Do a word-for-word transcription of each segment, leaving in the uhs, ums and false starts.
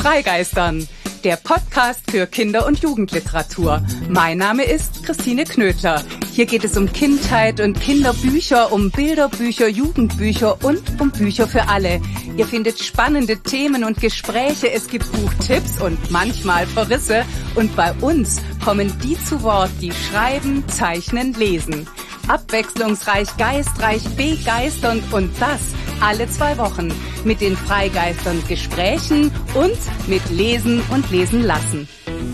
Freigeistern, der Podcast für Kinder- und Jugendliteratur. Mein Name ist Christine Knödler. Hier geht es um Kindheit und Kinderbücher, um Bilderbücher, Jugendbücher und um Bücher für alle. Ihr findet spannende Themen und Gespräche, es gibt Buchtipps und manchmal Verrisse. Und bei uns kommen die zu Wort, die schreiben, zeichnen, lesen. Abwechslungsreich, geistreich, begeisternd und das alle zwei Wochen mit den Freigeistern Gesprächen und mit Lesen und Lesen lassen.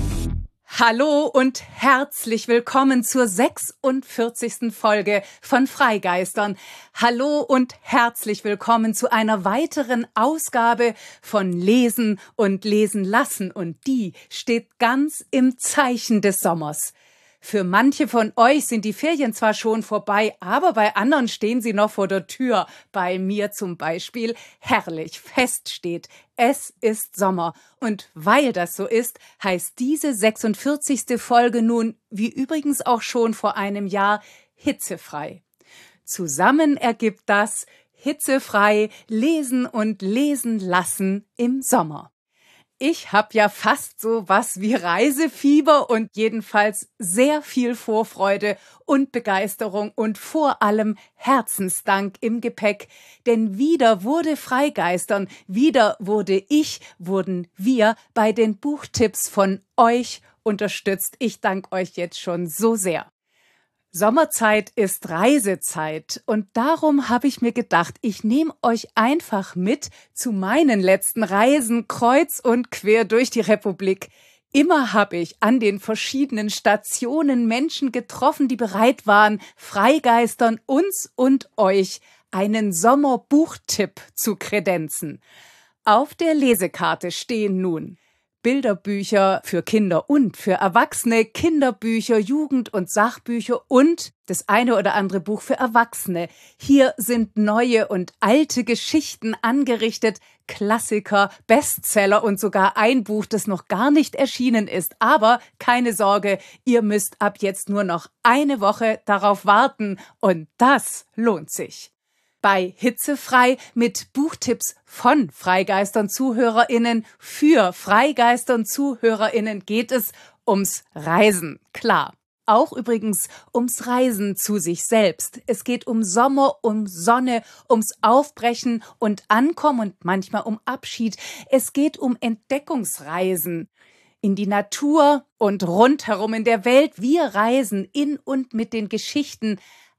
Hallo und herzlich willkommen zur sechsundvierzigsten Folge von Freigeistern. Hallo und herzlich willkommen zu einer weiteren Ausgabe von Lesen und Lesen lassen. Und die steht ganz im Zeichen des Sommers. Für manche von euch sind die Ferien zwar schon vorbei, aber bei anderen stehen sie noch vor der Tür. Bei mir zum Beispiel herrlich fest steht: Es ist Sommer. Und weil das so ist, heißt diese sechsundvierzigste Folge nun, wie übrigens auch schon vor einem Jahr, hitzefrei. Zusammen ergibt das hitzefrei lesen und lesen lassen im Sommer. Ich habe ja fast so was wie Reisefieber und jedenfalls sehr viel Vorfreude und Begeisterung und vor allem Herzensdank im Gepäck. Denn wieder wurde Freigeistern, wieder wurde ich, wurden wir bei den Buchtipps von euch unterstützt. Ich danke euch jetzt schon so sehr. Sommerzeit ist Reisezeit und darum habe ich mir gedacht, ich nehme euch einfach mit zu meinen letzten Reisen kreuz und quer durch die Republik. Immer habe ich an den verschiedenen Stationen Menschen getroffen, die bereit waren, Freigeistern uns und euch einen Sommerbuchtipp zu kredenzen. Auf der Lesekarte stehen nun Bilderbücher für Kinder und für Erwachsene, Kinderbücher, Jugend- und Sachbücher und das eine oder andere Buch für Erwachsene. Hier sind neue und alte Geschichten angerichtet, Klassiker, Bestseller und sogar ein Buch, das noch gar nicht erschienen ist. Aber keine Sorge, ihr müsst ab jetzt nur noch eine Woche darauf warten und das lohnt sich. Bei Hitzefrei mit Buchtipps von Freigeistern ZuhörerInnen für Freigeistern ZuhörerInnen geht es ums Reisen, klar. Auch übrigens ums Reisen zu sich selbst. Es geht um Sommer, um Sonne, ums Aufbrechen und Ankommen und manchmal um Abschied. Es geht um Entdeckungsreisen in die Natur und rundherum in der Welt. Wir reisen in und mit den Geschichten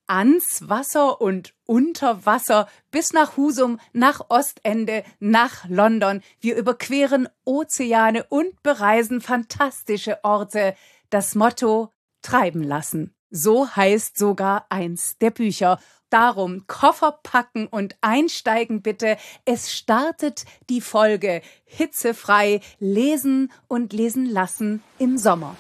ans Wasser und unter Wasser bis nach Husum, nach Ostende, nach London. Wir überqueren Ozeane und bereisen fantastische Orte. Das Motto: treiben lassen. So heißt sogar eins der Bücher. Darum Koffer packen und einsteigen bitte. Es startet die Folge hitzefrei lesen und lesen lassen im Sommer.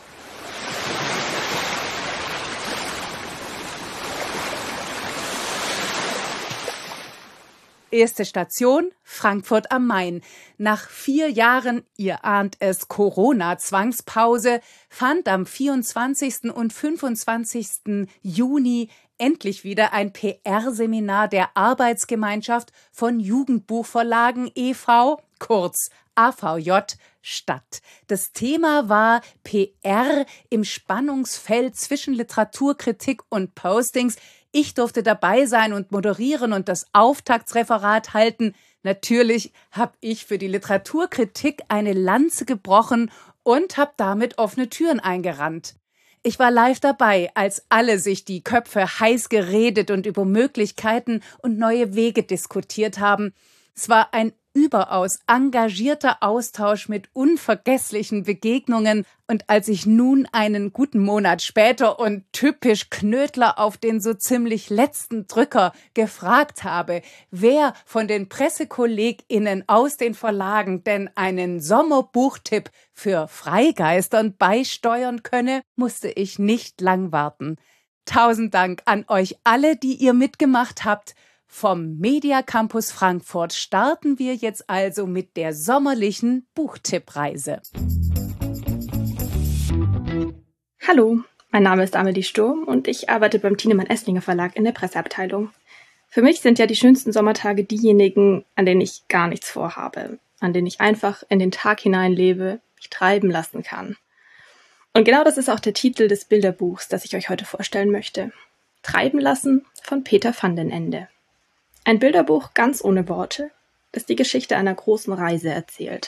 Erste Station, Frankfurt am Main. Nach vier Jahren, ihr ahnt es, Corona-Zwangspause, fand am vierundzwanzigsten und fünfundzwanzigsten Juni endlich wieder ein P R-Seminar der Arbeitsgemeinschaft von Jugendbuchverlagen e V, kurz A V J, statt. Das Thema war P R im Spannungsfeld zwischen Literaturkritik und Postings. Ich durfte dabei sein und moderieren und das Auftaktsreferat halten. Natürlich habe ich für die Literaturkritik eine Lanze gebrochen und habe damit offene Türen eingerannt. Ich war live dabei, als alle sich die Köpfe heiß geredet und über Möglichkeiten und neue Wege diskutiert haben. Es war ein überaus engagierter Austausch mit unvergesslichen Begegnungen. Und als ich nun einen guten Monat später und typisch Knödler auf den so ziemlich letzten Drücker gefragt habe, wer von den PressekollegInnen aus den Verlagen denn einen Sommerbuchtipp für Freigeistern beisteuern könne, musste ich nicht lang warten. Tausend Dank an euch alle, die ihr mitgemacht habt. Vom Media Campus Frankfurt starten wir jetzt also mit der sommerlichen Buchtipp-Reise. Hallo, mein Name ist Amelie Sturm und ich arbeite beim Thienemann Esslinger Verlag in der Presseabteilung. Für mich sind ja die schönsten Sommertage diejenigen, an denen ich gar nichts vorhabe. an denen ich einfach in den Tag hinein lebe, mich treiben lassen kann. Und genau das ist auch der Titel des Bilderbuchs, das ich euch heute vorstellen möchte. Treiben lassen von Peter van den Ende. Ein Bilderbuch ganz ohne Worte, das die Geschichte einer großen Reise erzählt.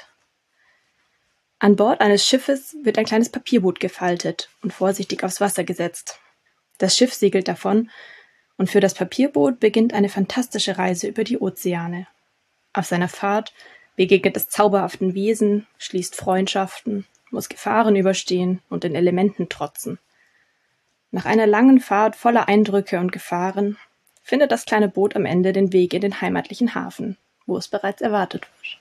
An Bord eines Schiffes wird ein kleines Papierboot gefaltet und vorsichtig aufs Wasser gesetzt. Das Schiff segelt davon und für das Papierboot beginnt eine fantastische Reise über die Ozeane. Auf seiner Fahrt begegnet es zauberhaften Wesen, schließt Freundschaften, muss Gefahren überstehen und den Elementen trotzen. Nach einer langen Fahrt voller Eindrücke und Gefahren findet das kleine Boot am Ende den Weg in den heimatlichen Hafen, wo es bereits erwartet wird.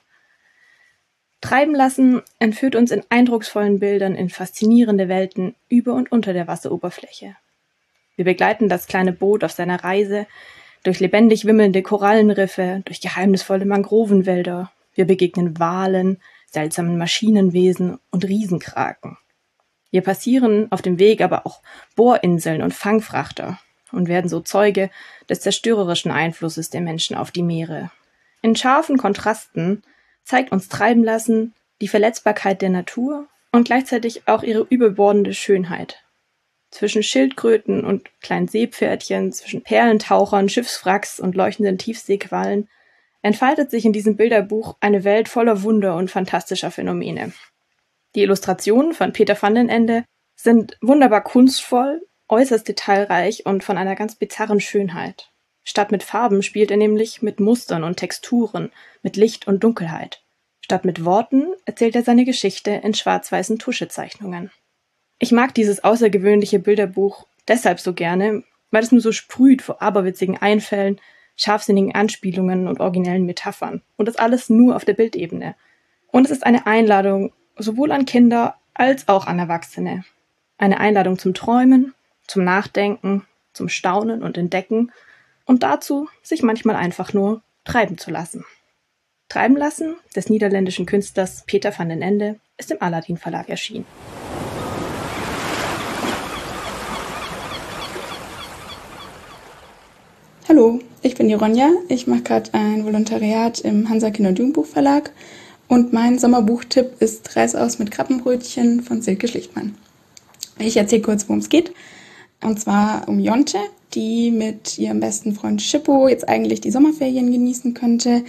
Treiben lassen entführt uns in eindrucksvollen Bildern in faszinierende Welten über und unter der Wasseroberfläche. Wir begleiten das kleine Boot auf seiner Reise durch lebendig wimmelnde Korallenriffe, durch geheimnisvolle Mangrovenwälder. Wir begegnen Walen, seltsamen Maschinenwesen und Riesenkraken. Wir passieren auf dem Weg aber auch Bohrinseln und Fangfrachter und werden so Zeuge des zerstörerischen Einflusses der Menschen auf die Meere. In scharfen Kontrasten zeigt uns Treiben lassen die Verletzbarkeit der Natur und gleichzeitig auch ihre überbordende Schönheit. Zwischen Schildkröten und kleinen Seepferdchen, zwischen Perlentauchern, Schiffswracks und leuchtenden Tiefseequallen entfaltet sich in diesem Bilderbuch eine Welt voller Wunder und fantastischer Phänomene. Die Illustrationen von Peter van den Ende sind wunderbar kunstvoll, äußerst detailreich und von einer ganz bizarren Schönheit. Statt mit Farben spielt er nämlich mit Mustern und Texturen, mit Licht und Dunkelheit. Statt mit Worten erzählt er seine Geschichte in schwarz-weißen Tuschezeichnungen. Ich mag dieses außergewöhnliche Bilderbuch deshalb so gerne, weil es nur so sprüht vor aberwitzigen Einfällen, scharfsinnigen Anspielungen und originellen Metaphern. Und das alles nur auf der Bildebene. Und es ist eine Einladung sowohl an Kinder als auch an Erwachsene. Eine Einladung zum Träumen, zum Nachdenken, zum Staunen und Entdecken und dazu, sich manchmal einfach nur treiben zu lassen. Treiben lassen des niederländischen Künstlers Peter van den Ende ist im Aladdin Verlag erschienen. Hallo, ich bin die Ronja. Ich mache gerade ein Volontariat im Hansa Kinder- und Jugendbuchverlag und mein Sommerbuchtipp ist Reis aus mit Krabbenbrötchen von Silke Schlichtmann. Ich erzähle kurz, worum es geht. Und zwar um Jonte, die mit ihrem besten Freund Schippo jetzt eigentlich die Sommerferien genießen könnte.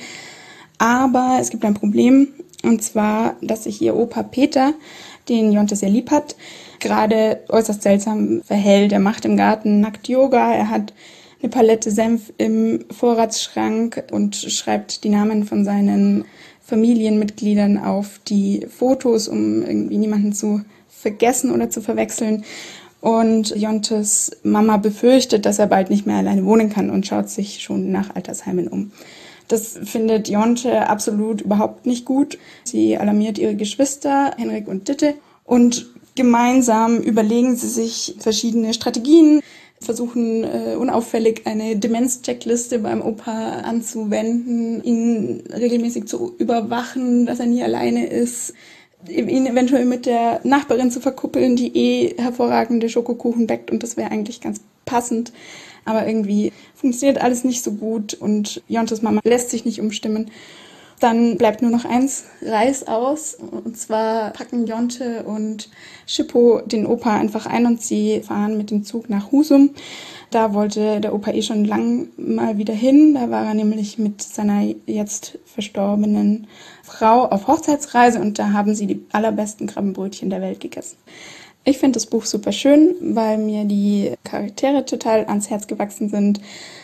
Aber es gibt ein Problem, und zwar, dass sich ihr Opa Peter, den Jonte sehr lieb hat, gerade äußerst seltsam verhält. Er macht im Garten nackt Yoga, er hat eine Palette Senf im Vorratsschrank und schreibt die Namen von seinen Familienmitgliedern auf die Fotos, um irgendwie niemanden zu vergessen oder zu verwechseln. Und Jontes Mama befürchtet, dass er bald nicht mehr alleine wohnen kann und schaut sich schon nach Altersheimen um. Das findet Jonte absolut überhaupt nicht gut. Sie alarmiert ihre Geschwister, Henrik und Ditte, und gemeinsam überlegen sie sich verschiedene Strategien, versuchen äh, unauffällig eine Demenz-Checkliste beim Opa anzuwenden, ihn regelmäßig zu überwachen, dass er nie alleine ist, ihn eventuell mit der Nachbarin zu verkuppeln, die eh hervorragende Schokokuchen backt, und das wäre eigentlich ganz passend. Aber irgendwie funktioniert alles nicht so gut und Jontes Mama lässt sich nicht umstimmen. Dann bleibt nur noch eins, Reis aus. Und zwar packen Jonte und Schippo den Opa einfach ein und sie fahren mit dem Zug nach Husum. Da wollte der Opa eh schon lang mal wieder hin. Da war er nämlich mit seiner jetzt verstorbenen Frau auf Hochzeitsreise und da haben sie die allerbesten Krabbenbrötchen der Welt gegessen. Ich finde das Buch super schön, weil mir die Charaktere total ans Herz gewachsen sind.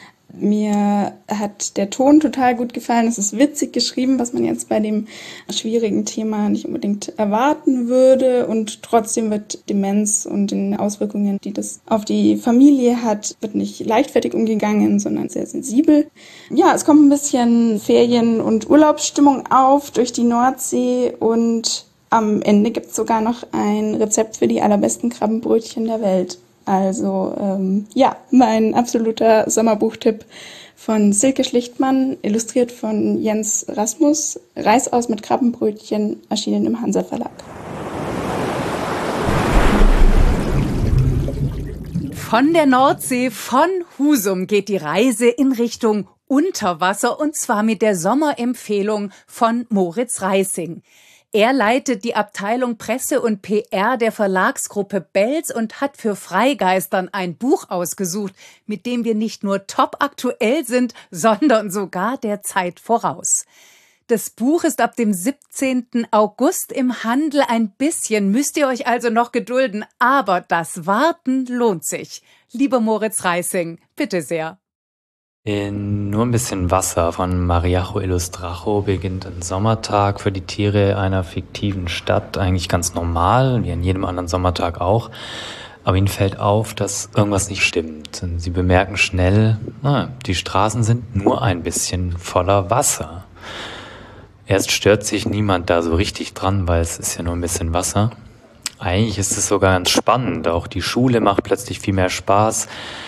Mir hat der Ton total gut gefallen. Es ist witzig geschrieben, was man jetzt bei dem schwierigen Thema nicht unbedingt erwarten würde. Und trotzdem wird Demenz und den Auswirkungen, die das auf die Familie hat, wird nicht leichtfertig umgegangen, sondern sehr sensibel. Ja, es kommt ein bisschen Ferien- und Urlaubsstimmung auf durch die Nordsee und am Ende gibt es sogar noch ein Rezept für die allerbesten Krabbenbrötchen der Welt. Also ähm, ja, mein absoluter Sommerbuchtipp von Silke Schlichtmann, illustriert von Jens Rasmus. Reis aus mit Krabbenbrötchen, erschienen im Hansa Verlag. Von der Nordsee, von Husum geht die Reise in Richtung unter Wasser, und zwar mit der Sommerempfehlung von Moritz Reissing. Er leitet die Abteilung Presse und P R der Verlagsgruppe Belz und hat für Freigeistern ein Buch ausgesucht, mit dem wir nicht nur top aktuell sind, sondern sogar der Zeit voraus. Das Buch ist ab dem siebzehnten August im Handel. Ein bisschen müsst ihr euch also noch gedulden, aber das Warten lohnt sich. Lieber Moritz Reissing, bitte sehr. In Nur ein bisschen Wasser von Mariajo Ilustrajo beginnt ein Sommertag für die Tiere einer fiktiven Stadt. Eigentlich ganz normal, wie an jedem anderen Sommertag auch. Aber ihnen fällt auf, dass irgendwas nicht stimmt. Und sie bemerken schnell, na, die Straßen sind nur ein bisschen voller Wasser. Erst stört sich niemand da so richtig dran, weil es ist ja nur ein bisschen Wasser. Eigentlich ist es sogar ganz spannend. Auch die Schule macht plötzlich viel mehr Spaß.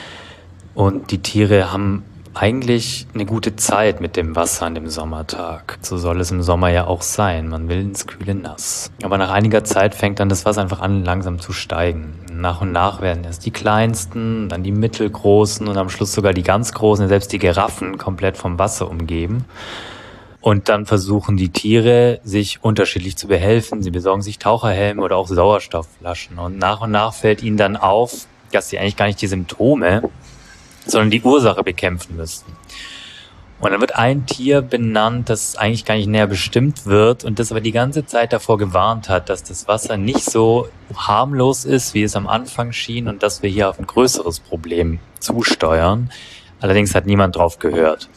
Und die Tiere haben eigentlich eine gute Zeit mit dem Wasser an dem Sommertag. So soll es im Sommer ja auch sein. Man will ins kühle Nass. Aber nach einiger Zeit fängt dann das Wasser einfach an, langsam zu steigen. Nach und nach werden erst die kleinsten, dann die mittelgroßen und am Schluss sogar die ganz großen, selbst die Giraffen, komplett vom Wasser umgeben. Und dann versuchen die Tiere, sich unterschiedlich zu behelfen. Sie besorgen sich Taucherhelme oder auch Sauerstoffflaschen. Und nach und nach fällt ihnen dann auf, dass sie eigentlich gar nicht die Symptome, sondern die Ursache bekämpfen müssen. Und dann wird ein Tier benannt, das eigentlich gar nicht näher bestimmt wird und das aber die ganze Zeit davor gewarnt hat, dass das Wasser nicht so harmlos ist, wie es am Anfang schien und dass wir hier auf ein größeres Problem zusteuern. Allerdings hat niemand drauf gehört.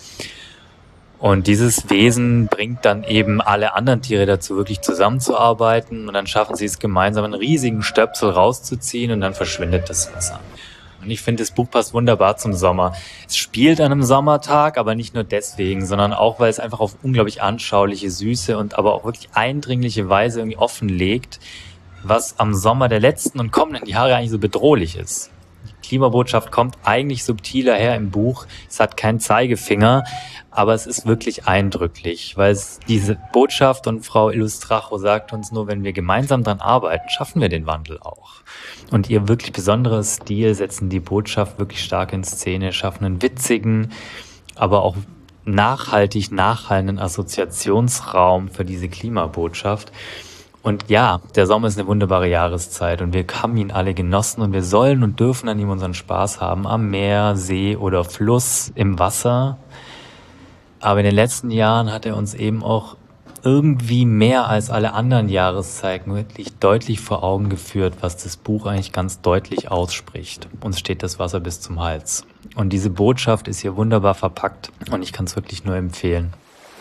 Und dieses Wesen bringt dann eben alle anderen Tiere dazu, wirklich zusammenzuarbeiten und dann schaffen sie es gemeinsam, einen riesigen Stöpsel rauszuziehen und dann verschwindet das Wasser. Und ich finde, das Buch passt wunderbar zum Sommer. Es spielt an einem Sommertag, aber nicht nur deswegen, sondern auch, weil es einfach auf unglaublich anschauliche, süße und aber auch wirklich eindringliche Weise irgendwie offenlegt, was am Sommer der letzten und kommenden Jahre eigentlich so bedrohlich ist. Die Klimabotschaft kommt eigentlich subtiler her im Buch. Es hat keinen Zeigefinger, aber es ist wirklich eindrücklich, weil es diese Botschaft, und Frau Ilustrajo sagt uns nur, wenn wir gemeinsam dran arbeiten, schaffen wir den Wandel auch. Und ihr wirklich besonderer Stil setzen die Botschaft wirklich stark in Szene, schaffen einen witzigen, aber auch nachhaltig nachhallenden Assoziationsraum für diese Klimabotschaft. Und ja, der Sommer ist eine wunderbare Jahreszeit und wir haben ihn alle genossen und wir sollen und dürfen an ihm unseren Spaß haben, am Meer, See oder Fluss, im Wasser. Aber in den letzten Jahren hat er uns eben auch irgendwie mehr als alle anderen Jahreszeiten wirklich deutlich vor Augen geführt, was das Buch eigentlich ganz deutlich ausspricht. Uns steht das Wasser bis zum Hals. Und diese Botschaft ist hier wunderbar verpackt und ich kann es wirklich nur empfehlen.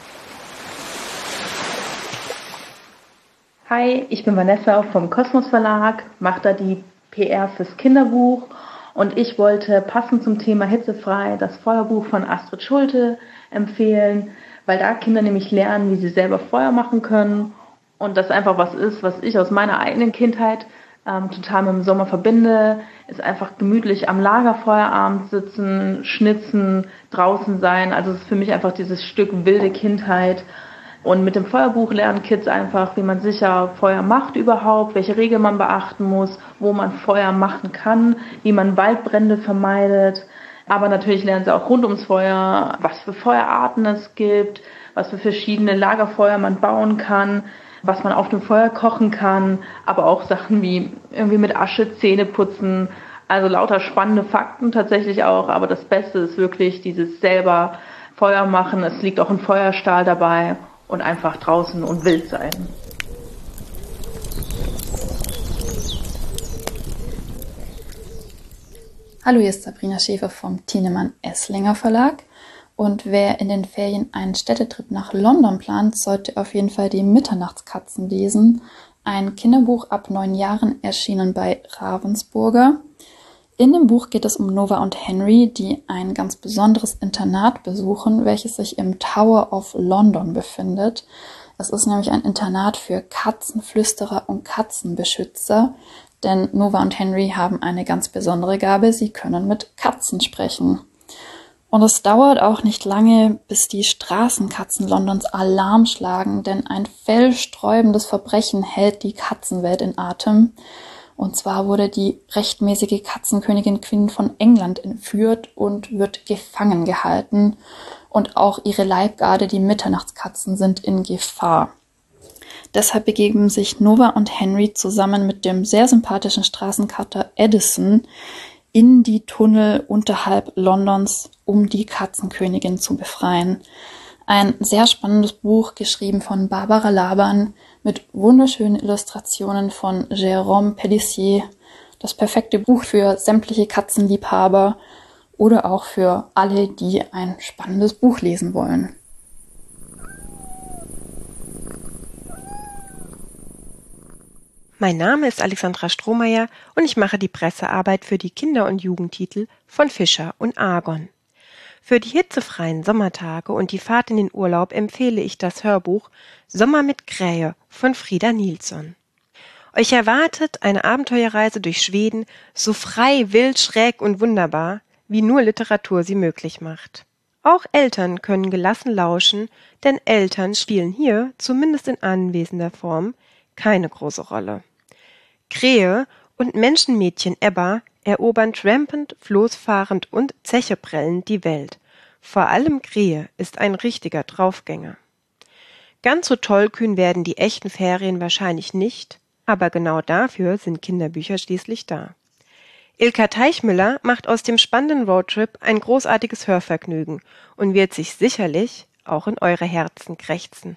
Hi, ich bin Vanessa vom Kosmos Verlag, mache da die P R fürs Kinderbuch und ich wollte passend zum Thema Hitzefrei das Feuerbuch von Astrid Schulte empfehlen, weil da Kinder nämlich lernen, wie sie selber Feuer machen können und das einfach was ist, was ich aus meiner eigenen Kindheit ähm, total mit dem Sommer verbinde, ist einfach gemütlich am Lagerfeuerabend sitzen, schnitzen, draußen sein, also es ist für mich einfach dieses Stück wilde Kindheit. Und mit dem Feuerbuch lernen Kids einfach, wie man sicher Feuer macht überhaupt, welche Regeln man beachten muss, wo man Feuer machen kann, wie man Waldbrände vermeidet. Aber natürlich lernen sie auch rund ums Feuer, was für Feuerarten es gibt, was für verschiedene Lagerfeuer man bauen kann, was man auf dem Feuer kochen kann, aber auch Sachen wie irgendwie mit Asche Zähne putzen. Also lauter spannende Fakten tatsächlich auch, aber das Beste ist wirklich dieses selber Feuer machen. Es liegt auch ein Feuerstahl dabei. Und einfach draußen und wild sein. Hallo, hier ist Sabrina Schäfer vom Thienemann Esslinger Verlag. Und wer in den Ferien einen Städtetrip nach London plant, sollte auf jeden Fall die Mitternachtskatzen lesen. Ein Kinderbuch ab neun Jahren, erschienen bei Ravensburger. In dem Buch geht es um Nova und Henry, die ein ganz besonderes Internat besuchen, welches sich im Tower of London befindet. Es ist nämlich ein Internat für Katzenflüsterer und Katzenbeschützer, denn Nova und Henry haben eine ganz besondere Gabe, sie können mit Katzen sprechen. Und es dauert auch nicht lange, bis die Straßenkatzen Londons Alarm schlagen, denn ein fellsträubendes Verbrechen hält die Katzenwelt in Atem. Und zwar wurde die rechtmäßige Katzenkönigin Queen von England entführt und wird gefangen gehalten. Und auch ihre Leibgarde, die Mitternachtskatzen, sind in Gefahr. Deshalb begeben sich Nova und Henry zusammen mit dem sehr sympathischen Straßenkater Edison in die Tunnel unterhalb Londons, um die Katzenkönigin zu befreien. Ein sehr spannendes Buch, geschrieben von Barbara Laban, mit wunderschönen Illustrationen von Jérôme Pellissier. Das perfekte Buch für sämtliche Katzenliebhaber oder auch für alle, die ein spannendes Buch lesen wollen. Mein Name ist Alexandra Strohmeier und ich mache die Pressearbeit für die Kinder- und Jugendtitel von Fischer und Argon. Für die hitzefreien Sommertage und die Fahrt in den Urlaub empfehle ich das Hörbuch Sommer mit Krähe von Frida Nilsson. Euch erwartet eine Abenteuerreise durch Schweden, so frei, wild, schräg und wunderbar, wie nur Literatur sie möglich macht. Auch Eltern können gelassen lauschen, denn Eltern spielen hier, zumindest in anwesender Form, keine große Rolle. Krähe und Menschenmädchen Ebba erobern trampend, floßfahrend und zecheprellend die Welt. Vor allem Krähe ist ein richtiger Draufgänger. Ganz so tollkühn werden die echten Ferien wahrscheinlich nicht, aber genau dafür sind Kinderbücher schließlich da. Ilka Teichmüller macht aus dem spannenden Roadtrip ein großartiges Hörvergnügen und wird sich sicherlich auch in eure Herzen krächzen.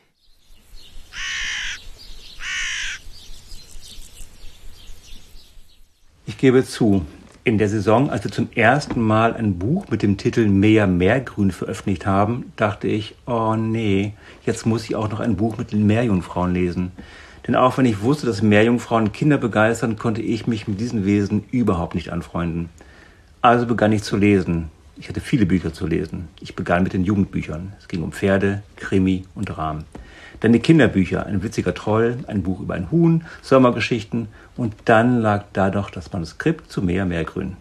Ich gebe zu, in der Saison, als wir zum ersten Mal ein Buch mit dem Titel Mehr Meergrün veröffentlicht haben, dachte ich, oh nee, jetzt muss ich auch noch ein Buch mit den Meerjungfrauen lesen. Denn auch wenn ich wusste, dass Meerjungfrauen Kinder begeistern, konnte ich mich mit diesen Wesen überhaupt nicht anfreunden. Also begann ich zu lesen. Ich hatte viele Bücher zu lesen. Ich begann mit den Jugendbüchern. Es ging um Pferde, Krimi und Rahmen. Dann die Kinderbücher, ein witziger Troll, ein Buch über ein Huhn, Sommergeschichten und dann lag da doch das Manuskript zu Mehr Meergrün.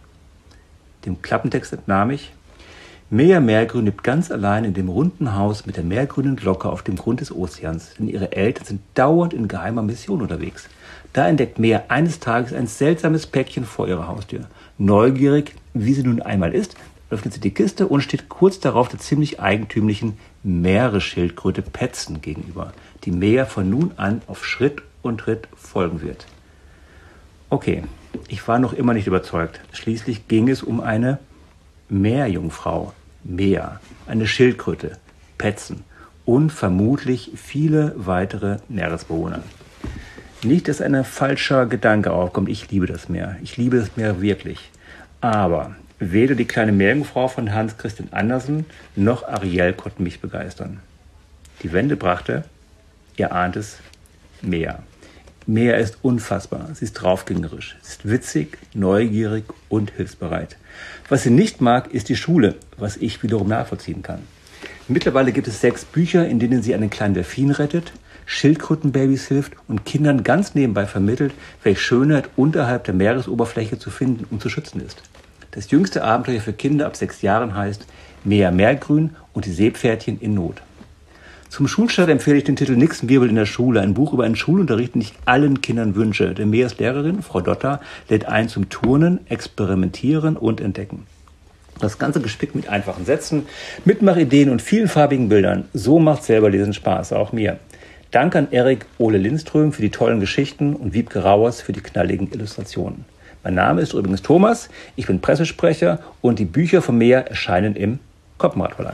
Dem Klappentext entnahm ich: Mehr Meergrün lebt ganz allein in dem runden Haus mit der meergrünen Glocke auf dem Grund des Ozeans, denn ihre Eltern sind dauernd in geheimer Mission unterwegs. Da entdeckt Meer eines Tages ein seltsames Päckchen vor ihrer Haustür. Neugierig, wie sie nun einmal ist, öffnet sie die Kiste und steht kurz darauf der ziemlich eigentümlichen Meeresschildkröte Petzen gegenüber, die Meer von nun an auf Schritt und Tritt folgen wird. Okay, ich war noch immer nicht überzeugt. Schließlich ging es um eine Meerjungfrau, Meer, eine Schildkröte, Petzen und vermutlich viele weitere Meeresbewohner. Nicht, dass ein falscher Gedanke aufkommt, ich liebe das Meer, ich liebe das Meer wirklich. Aber weder die kleine Meerjungfrau von Hans Christian Andersen noch Ariel konnten mich begeistern. Die Wende brachte, ihr ahnt es, Meer. Meer ist unfassbar, sie ist draufgängerisch, sie ist witzig, neugierig und hilfsbereit. Was sie nicht mag, ist die Schule, was ich wiederum nachvollziehen kann. Mittlerweile gibt es sechs Bücher, in denen sie einen kleinen Delfin rettet, Schildkrötenbabys hilft und Kindern ganz nebenbei vermittelt, welche Schönheit unterhalb der Meeresoberfläche zu finden und zu schützen ist. Das jüngste Abenteuer für Kinder ab sechs Jahren heißt Mehr Meergrün und die Seepferdchen in Not. Zum Schulstart empfehle ich den Titel Nix Wirbel in der Schule, ein Buch über einen Schulunterricht, den ich allen Kindern wünsche. Denn Meers Lehrerin, Frau Dotter, lädt ein zum Turnen, Experimentieren und Entdecken. Das Ganze gespickt mit einfachen Sätzen, Mitmachideen und vielen farbigen Bildern. So macht selber Lesen Spaß, auch mir. Danke an Erik Ole Lindström für die tollen Geschichten und Wiebke Rauers für die knalligen Illustrationen. Mein Name ist übrigens Thomas, ich bin Pressesprecher und die Bücher von Meer erscheinen im Koppenrad Verlag.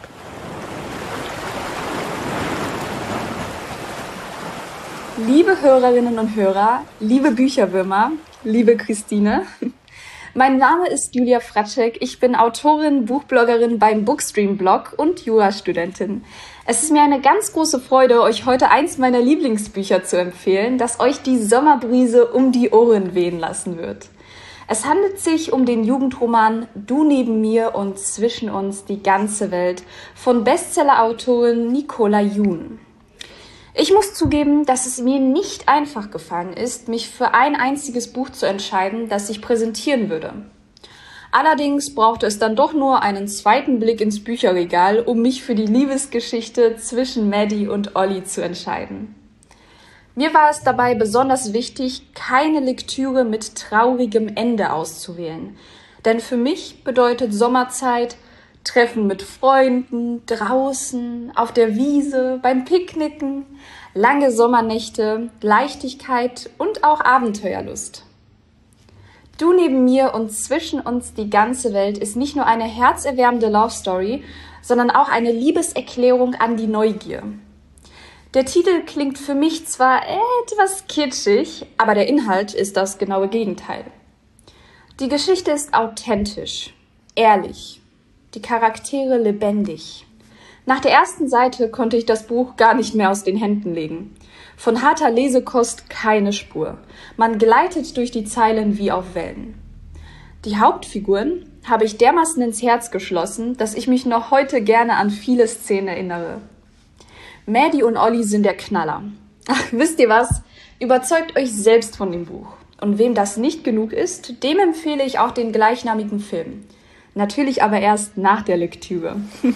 Liebe Hörerinnen und Hörer, liebe Bücherwürmer, liebe Christine, mein Name ist Julia Fratschek, ich bin Autorin, Buchbloggerin beim Bookstream-Blog und Jurastudentin. Es ist mir eine ganz große Freude, euch heute eins meiner Lieblingsbücher zu empfehlen, das euch die Sommerbrise um die Ohren wehen lassen wird. Es handelt sich um den Jugendroman Du neben mir und zwischen uns die ganze Welt von Bestsellerautorin Nicola Yoon. Ich muss zugeben, dass es mir nicht einfach gefallen ist, mich für ein einziges Buch zu entscheiden, das ich präsentieren würde. Allerdings brauchte es dann doch nur einen zweiten Blick ins Bücherregal, um mich für die Liebesgeschichte zwischen Maddie und Olli zu entscheiden. Mir war es dabei besonders wichtig, keine Lektüre mit traurigem Ende auszuwählen. Denn für mich bedeutet Sommerzeit Treffen mit Freunden, draußen, auf der Wiese, beim Picknicken, lange Sommernächte, Leichtigkeit und auch Abenteuerlust. Du neben mir und zwischen uns die ganze Welt ist nicht nur eine herzerwärmende Love Story, sondern auch eine Liebeserklärung an die Neugier. Der Titel klingt für mich zwar etwas kitschig, aber der Inhalt ist das genaue Gegenteil. Die Geschichte ist authentisch, ehrlich, die Charaktere lebendig. Nach der ersten Seite konnte ich das Buch gar nicht mehr aus den Händen legen. Von harter Lesekost keine Spur. Man gleitet durch die Zeilen wie auf Wellen. Die Hauptfiguren habe ich dermaßen ins Herz geschlossen, dass ich mich noch heute gerne an viele Szenen erinnere. Maddie und Olli sind der Knaller. Ach, wisst ihr was? Überzeugt euch selbst von dem Buch. Und wem das nicht genug ist, dem empfehle ich auch den gleichnamigen Film. Natürlich aber erst nach der Lektüre.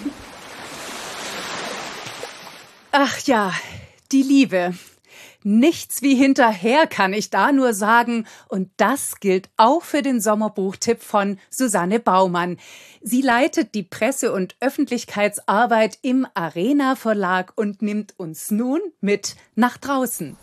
Ach ja, die Liebe. Nichts wie hinterher, kann ich da nur sagen. Und das gilt auch für den Sommerbuchtipp von Susanne Baumann. Sie leitet die Presse- und Öffentlichkeitsarbeit im Arena Verlag und nimmt uns nun mit nach draußen.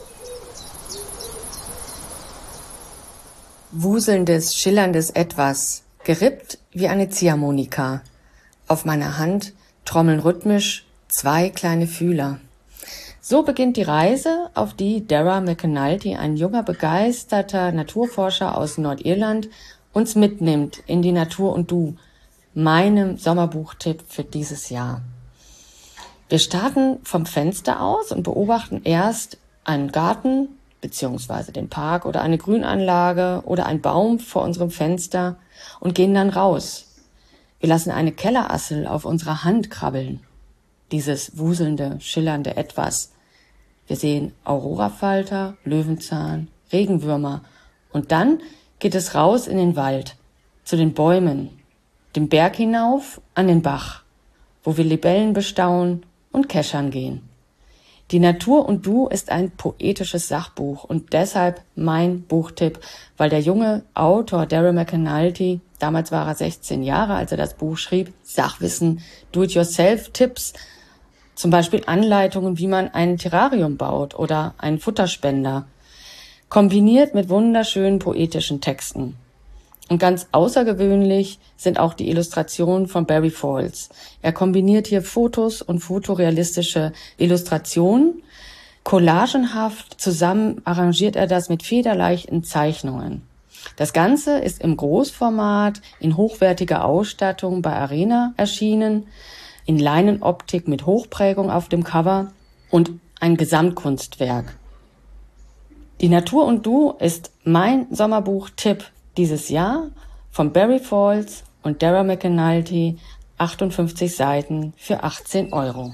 Wuselndes, schillerndes Etwas, gerippt wie eine Ziehharmonika. Auf meiner Hand trommeln rhythmisch zwei kleine Fühler. So beginnt die Reise, auf die Dara McAnulty, ein junger, begeisterter Naturforscher aus Nordirland, uns mitnimmt in die Natur und du, meinem Sommerbuchtipp für dieses Jahr. Wir starten vom Fenster aus und beobachten erst einen Garten, beziehungsweise den Park oder eine Grünanlage oder einen Baum vor unserem Fenster und gehen dann raus. Wir lassen eine Kellerassel auf unserer Hand krabbeln. Dieses wuselnde, schillernde Etwas. Wir sehen Aurorafalter, Löwenzahn, Regenwürmer. Und dann geht es raus in den Wald, zu den Bäumen, den Berg hinauf an den Bach, wo wir Libellen bestaunen und keschern gehen. Die Natur und du ist ein poetisches Sachbuch und deshalb mein Buchtipp, weil der junge Autor Dara McAnulty, damals war er sechzehn Jahre, als er das Buch schrieb, Sachwissen, Do-it-yourself-Tipps, zum Beispiel Anleitungen, wie man ein Terrarium baut oder einen Futterspender, kombiniert mit wunderschönen poetischen Texten. Und ganz außergewöhnlich sind auch die Illustrationen von Barry Falls. Er kombiniert hier Fotos und fotorealistische Illustrationen. Collagenhaft zusammen arrangiert er das mit federleichten Zeichnungen. Das Ganze ist im Großformat in hochwertiger Ausstattung bei Arena erschienen, in Leinenoptik mit Hochprägung auf dem Cover und ein Gesamtkunstwerk. Die Natur und du ist mein Sommerbuch-Tipp dieses Jahr von Barry Falls und Dara McAnulty, achtundfünfzig Seiten für achtzehn Euro.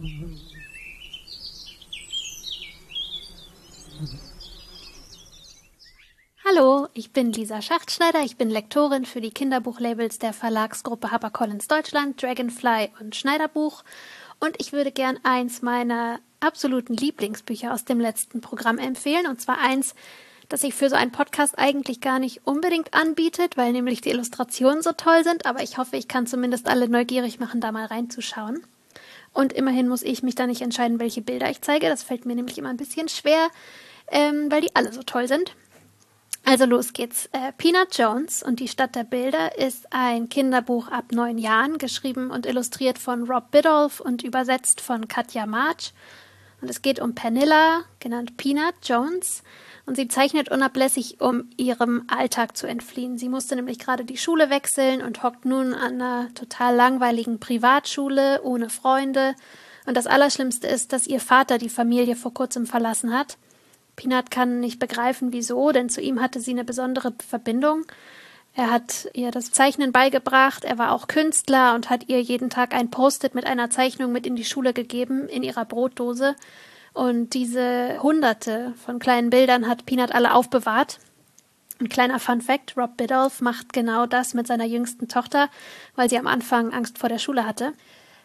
Hallo, ich bin Lisa Schachtschneider, ich bin Lektorin für die Kinderbuchlabels der Verlagsgruppe HarperCollins Deutschland, Dragonfly und Schneiderbuch und ich würde gern eins meiner absoluten Lieblingsbücher aus dem letzten Programm empfehlen, und zwar eins, das sich für so einen Podcast eigentlich gar nicht unbedingt anbietet, weil nämlich die Illustrationen so toll sind, aber ich hoffe, ich kann zumindest alle neugierig machen, da mal reinzuschauen. Und immerhin muss ich mich da nicht entscheiden, welche Bilder ich zeige, das fällt mir nämlich immer ein bisschen schwer, ähm, weil die alle so toll sind. Also los geht's. Äh, Peanut Jones und die Stadt der Bilder ist ein Kinderbuch ab neun Jahren, geschrieben und illustriert von Rob Biddulph und übersetzt von Katja March. Und es geht um Pernilla, genannt Peanut Jones, und sie zeichnet unablässig, um ihrem Alltag zu entfliehen. Sie musste nämlich gerade die Schule wechseln und hockt nun an einer total langweiligen Privatschule, ohne Freunde. Und das Allerschlimmste ist, dass ihr Vater die Familie vor kurzem verlassen hat. Peanut kann nicht begreifen, wieso, denn zu ihm hatte sie eine besondere Verbindung. Er hat ihr das Zeichnen beigebracht, er war auch Künstler und hat ihr jeden Tag ein Post-it mit einer Zeichnung mit in die Schule gegeben, in ihrer Brotdose. Und diese Hunderte von kleinen Bildern hat Peanut alle aufbewahrt. Ein kleiner Fun-Fact, Rob Biddulph macht genau das mit seiner jüngsten Tochter, weil sie am Anfang Angst vor der Schule hatte.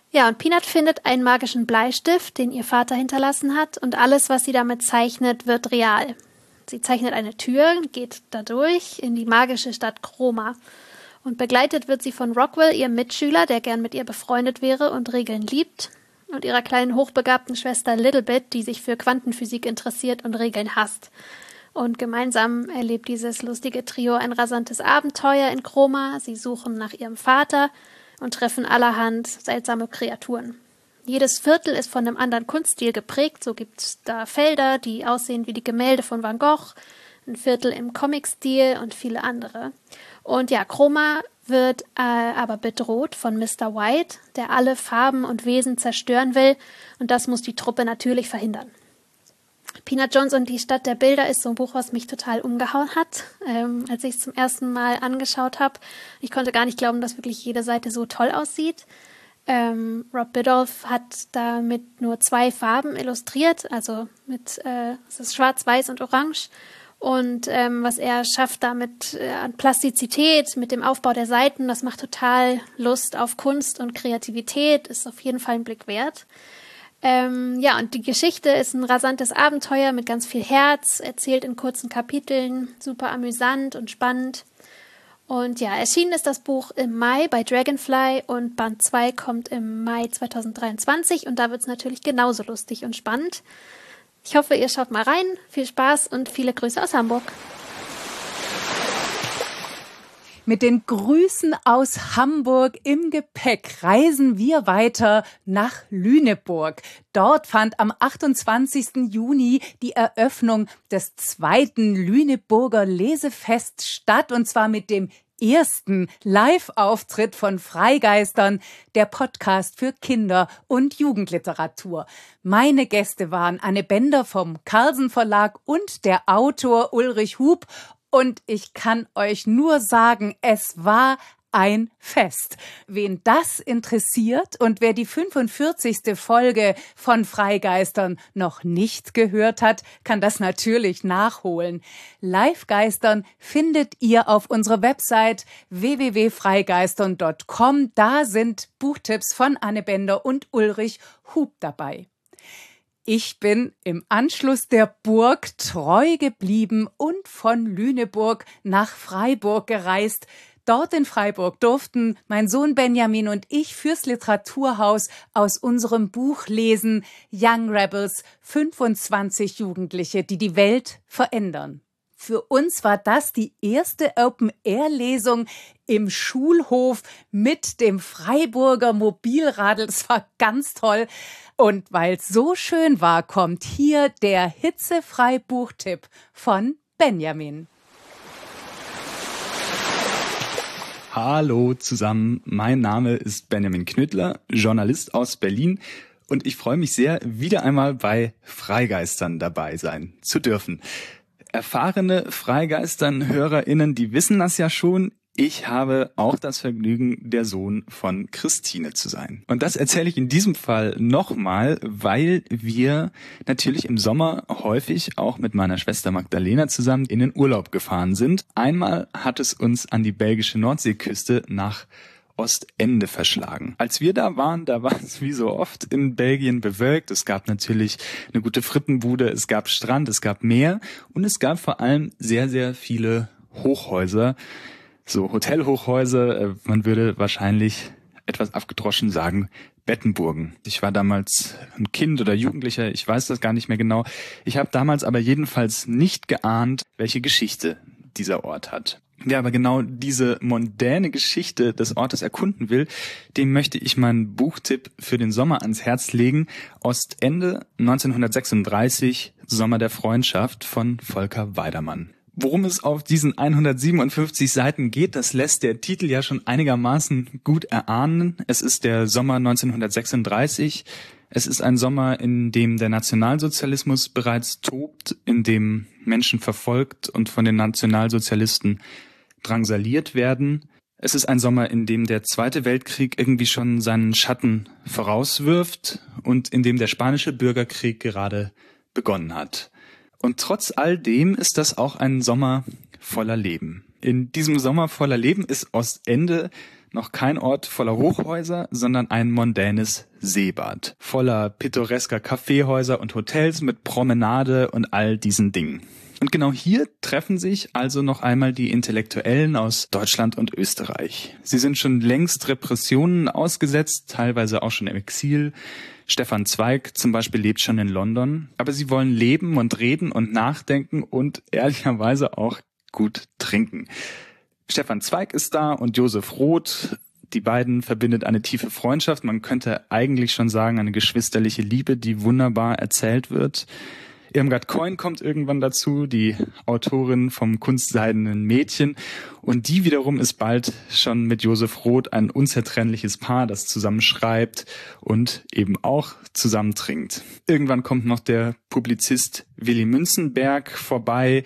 Ja, und Peanut findet einen magischen Bleistift, den ihr Vater hinterlassen hat, und alles, was sie damit zeichnet, wird real. Sie zeichnet eine Tür, geht dadurch in die magische Stadt Chroma. Und begleitet wird sie von Rockwell, ihrem Mitschüler, der gern mit ihr befreundet wäre und Regeln liebt, und ihrer kleinen hochbegabten Schwester Littlebit, die sich für Quantenphysik interessiert und Regeln hasst. Und gemeinsam erlebt dieses lustige Trio ein rasantes Abenteuer in Chroma. Sie suchen nach ihrem Vater und treffen allerhand seltsame Kreaturen. Jedes Viertel ist von einem anderen Kunststil geprägt. So gibt es da Felder, die aussehen wie die Gemälde von Van Gogh, ein Viertel im Comic-Stil und viele andere. Und ja, Chroma wird äh, aber bedroht von Mister White, der alle Farben und Wesen zerstören will, und das muss die Truppe natürlich verhindern. Peanut Jones und die Stadt der Bilder ist so ein Buch, was mich total umgehauen hat, ähm, als ich es zum ersten Mal angeschaut habe. Ich konnte gar nicht glauben, dass wirklich jede Seite so toll aussieht. Ähm, Rob Biddulph hat da mit nur zwei Farben illustriert, also mit äh, es ist Schwarz, Weiß und Orange. Und ähm, was er schafft damit äh, an Plastizität, mit dem Aufbau der Seiten, das macht total Lust auf Kunst und Kreativität, ist auf jeden Fall ein Blick wert. Ähm, ja, und die Geschichte ist ein rasantes Abenteuer mit ganz viel Herz, erzählt in kurzen Kapiteln, super amüsant und spannend. Und ja, erschienen ist das Buch im Mai bei Dragonfly und Band zwei kommt im Mai zweitausenddreiundzwanzig, und da wird es natürlich genauso lustig und spannend. Ich hoffe, ihr schaut mal rein. Viel Spaß und viele Grüße aus Hamburg. Mit den Grüßen aus Hamburg im Gepäck reisen wir weiter nach Lüneburg. Dort fand am achtundzwanzigsten Juni die Eröffnung des zweiten Lüneburger Lesefests statt, und zwar mit dem ersten Live-Auftritt von Freigeistern, der Podcast für Kinder- und Jugendliteratur. Meine Gäste waren Anne Bender vom Carlsen Verlag und der Autor Ulrich Hub. Und ich kann euch nur sagen, es war ein Fest. Wen das interessiert und wer die fünfundvierzigste Folge von Freigeistern noch nicht gehört hat, kann das natürlich nachholen. Livegeistern findet ihr auf unserer Website w w w punkt freigeistern punkt com. Da sind Buchtipps von Anne Bender und Ulrich Hub dabei. Ich bin im Anschluss der Burg treu geblieben und von Lüneburg nach Freiburg gereist. Dort in Freiburg durften mein Sohn Benjamin und ich fürs Literaturhaus aus unserem Buch lesen Young Rebels, fünfundzwanzig Jugendliche, die die Welt verändern. Für uns war das die erste Open-Air-Lesung im Schulhof mit dem Freiburger Mobilradl. Das war ganz toll. Und weil es so schön war, kommt hier der Hitzefrei-Buchtipp von Benjamin. Hallo zusammen, mein Name ist Benjamin Knüttler, Journalist aus Berlin, und ich freue mich sehr, wieder einmal bei Freigeistern dabei sein zu dürfen. Erfahrene Freigeistern-HörerInnen, die wissen das ja schon. Ich habe auch das Vergnügen, der Sohn von Christine zu sein. Und das erzähle ich in diesem Fall nochmal, weil wir natürlich im Sommer häufig auch mit meiner Schwester Magdalena zusammen in den Urlaub gefahren sind. Einmal hat es uns an die belgische Nordseeküste nach Ostende verschlagen. Als wir da waren, da war es wie so oft in Belgien bewölkt. Es gab natürlich eine gute Frittenbude, es gab Strand, es gab Meer und es gab vor allem sehr, sehr viele Hochhäuser, so Hotelhochhäuser. Man würde wahrscheinlich etwas abgedroschen sagen, Bettenburgen. Ich war damals ein Kind oder Jugendlicher, ich weiß das gar nicht mehr genau. Ich habe damals aber jedenfalls nicht geahnt, welche Geschichte dieser Ort hat. Wer aber genau diese mondäne Geschichte des Ortes erkunden will, dem möchte ich meinen Buchtipp für den Sommer ans Herz legen. Ostende neunzehnhundertsechsunddreißig, Sommer der Freundschaft von Volker Weidermann. Worum es auf diesen hundertsiebenundfünfzig Seiten geht, das lässt der Titel ja schon einigermaßen gut erahnen. Es ist der Sommer neunzehnhundertsechsunddreißig. Es ist ein Sommer, in dem der Nationalsozialismus bereits tobt, in dem Menschen verfolgt und von den Nationalsozialisten drangsaliert werden. Es ist ein Sommer, in dem der Zweite Weltkrieg irgendwie schon seinen Schatten vorauswirft und in dem der Spanische Bürgerkrieg gerade begonnen hat. Und trotz all dem ist das auch ein Sommer voller Leben. In diesem Sommer voller Leben ist Ostende noch kein Ort voller Hochhäuser, sondern ein mondänes Seebad. Voller pittoresker Kaffeehäuser und Hotels mit Promenade und all diesen Dingen. Und genau hier treffen sich also noch einmal die Intellektuellen aus Deutschland und Österreich. Sie sind schon längst Repressionen ausgesetzt, teilweise auch schon im Exil. Stefan Zweig zum Beispiel lebt schon in London. Aber sie wollen leben und reden und nachdenken und ehrlicherweise auch gut trinken. Stefan Zweig ist da und Josef Roth. Die beiden verbindet eine tiefe Freundschaft. Man könnte eigentlich schon sagen, eine geschwisterliche Liebe, die wunderbar erzählt wird. Irmgard Keun kommt irgendwann dazu, die Autorin vom Kunstseidenen Mädchen. Und die wiederum ist bald schon mit Josef Roth ein unzertrennliches Paar, das zusammen schreibt und eben auch zusammen trinkt. Irgendwann kommt noch der Publizist Willi Münzenberg vorbei,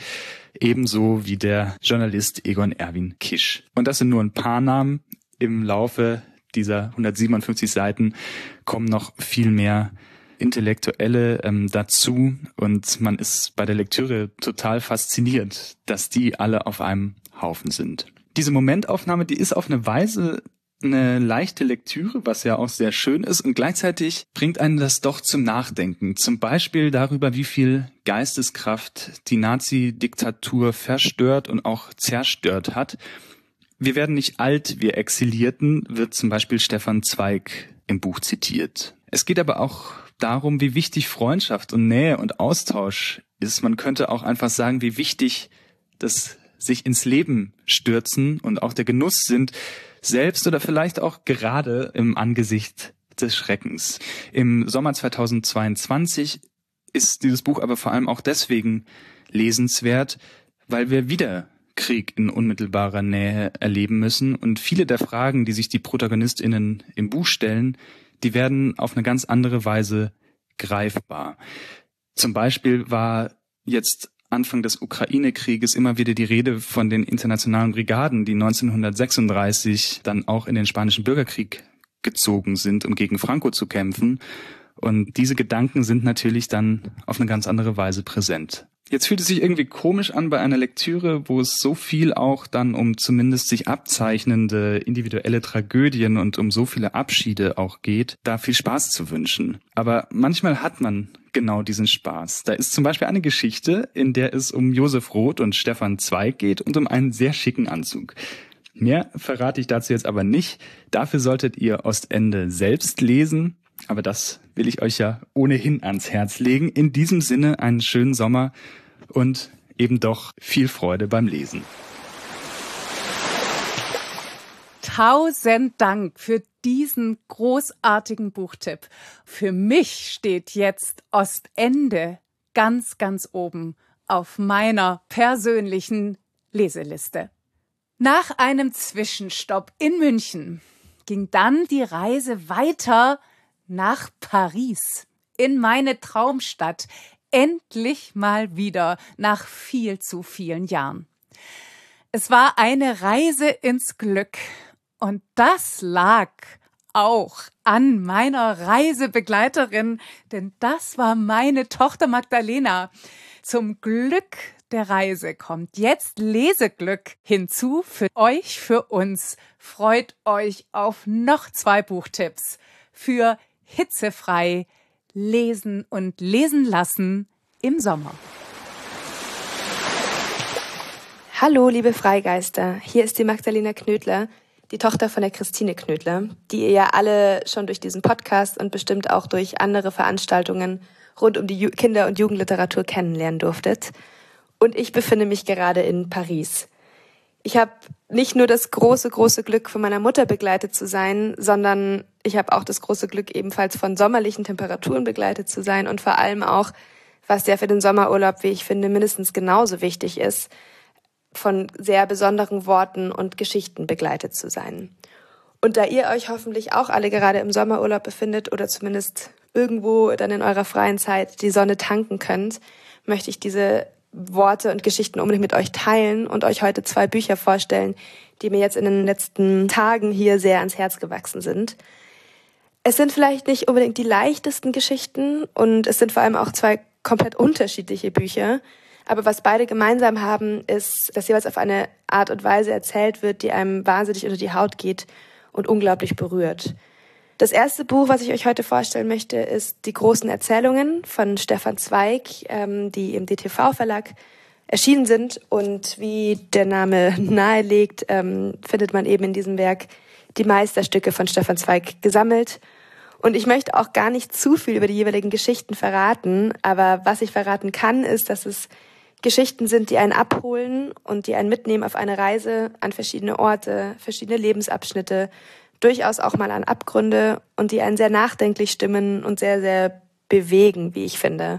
ebenso wie der Journalist Egon Erwin Kisch. Und das sind nur ein paar Namen. Im Laufe dieser hundertsiebenundfünfzig Seiten kommen noch viel mehr Intellektuelle ähm, dazu und man ist bei der Lektüre total fasziniert, dass die alle auf einem Haufen sind. Diese Momentaufnahme, die ist auf eine Weise eine leichte Lektüre, was ja auch sehr schön ist und gleichzeitig bringt einen das doch zum Nachdenken. Zum Beispiel darüber, wie viel Geisteskraft die Nazi-Diktatur verstört und auch zerstört hat. Wir werden nicht alt, wir Exilierten, wird zum Beispiel Stefan Zweig im Buch zitiert. Es geht aber auch darum, wie wichtig Freundschaft und Nähe und Austausch ist. Man könnte auch einfach sagen, wie wichtig das sich ins Leben stürzen und auch der Genuss sind, selbst oder vielleicht auch gerade im Angesicht des Schreckens. Im Sommer zweitausendzweiundzwanzig ist dieses Buch aber vor allem auch deswegen lesenswert, weil wir wieder Krieg in unmittelbarer Nähe erleben müssen und viele der Fragen, die sich die ProtagonistInnen im Buch stellen, die werden auf eine ganz andere Weise greifbar. Zum Beispiel war jetzt Anfang des Ukraine-Krieges immer wieder die Rede von den internationalen Brigaden, die neunzehnhundertsechsunddreißig dann auch in den Spanischen Bürgerkrieg gezogen sind, um gegen Franco zu kämpfen. Und diese Gedanken sind natürlich dann auf eine ganz andere Weise präsent. Jetzt fühlt es sich irgendwie komisch an bei einer Lektüre, wo es so viel auch dann um zumindest sich abzeichnende individuelle Tragödien und um so viele Abschiede auch geht, da viel Spaß zu wünschen. Aber manchmal hat man genau diesen Spaß. Da ist zum Beispiel eine Geschichte, in der es um Josef Roth und Stefan Zweig geht und um einen sehr schicken Anzug. Mehr verrate ich dazu jetzt aber nicht. Dafür solltet ihr Ostende selbst lesen. Aber das will ich euch ja ohnehin ans Herz legen. In diesem Sinne einen schönen Sommer und eben doch viel Freude beim Lesen. Tausend Dank für diesen großartigen Buchtipp. Für mich steht jetzt Ostende ganz, ganz oben auf meiner persönlichen Leseliste. Nach einem Zwischenstopp in München ging dann die Reise weiter nach Paris, in meine Traumstadt, endlich mal wieder nach viel zu vielen Jahren. Es war eine Reise ins Glück und das lag auch an meiner Reisebegleiterin, denn das war meine Tochter Magdalena. Zum Glück der Reise kommt jetzt Leseglück hinzu für euch, für uns. Freut euch auf noch zwei Buchtipps für hitzefrei lesen und lesen lassen im Sommer. Hallo, liebe Freigeister. Hier ist die Magdalena Knödler, die Tochter von der Christine Knödler, die ihr ja alle schon durch diesen Podcast und bestimmt auch durch andere Veranstaltungen rund um die Ju- Kinder- und Jugendliteratur kennenlernen durftet. Und ich befinde mich gerade in Paris. Ich habe nicht nur das große, große Glück, von meiner Mutter begleitet zu sein, sondern ich habe auch das große Glück, ebenfalls von sommerlichen Temperaturen begleitet zu sein und vor allem auch, was ja für den Sommerurlaub, wie ich finde, mindestens genauso wichtig ist, von sehr besonderen Worten und Geschichten begleitet zu sein. Und da ihr euch hoffentlich auch alle gerade im Sommerurlaub befindet oder zumindest irgendwo dann in eurer freien Zeit die Sonne tanken könnt, möchte ich diese Worte und Geschichten unbedingt mit euch teilen und euch heute zwei Bücher vorstellen, die mir jetzt in den letzten Tagen hier sehr ans Herz gewachsen sind. Es sind vielleicht nicht unbedingt die leichtesten Geschichten und es sind vor allem auch zwei komplett unterschiedliche Bücher. Aber was beide gemeinsam haben, ist, dass jeweils auf eine Art und Weise erzählt wird, die einem wahnsinnig unter die Haut geht und unglaublich berührt. Das erste Buch, was ich euch heute vorstellen möchte, ist Die großen Erzählungen von Stefan Zweig, ähm, die im D T V-Verlag erschienen sind. Und wie der Name nahelegt, ähm, findet man eben in diesem Werk die Meisterstücke von Stefan Zweig gesammelt. Und ich möchte auch gar nicht zu viel über die jeweiligen Geschichten verraten, aber was ich verraten kann, ist, dass es Geschichten sind, die einen abholen und die einen mitnehmen auf eine Reise an verschiedene Orte, verschiedene Lebensabschnitte, durchaus auch mal an Abgründe und die einen sehr nachdenklich stimmen und sehr, sehr bewegen, wie ich finde.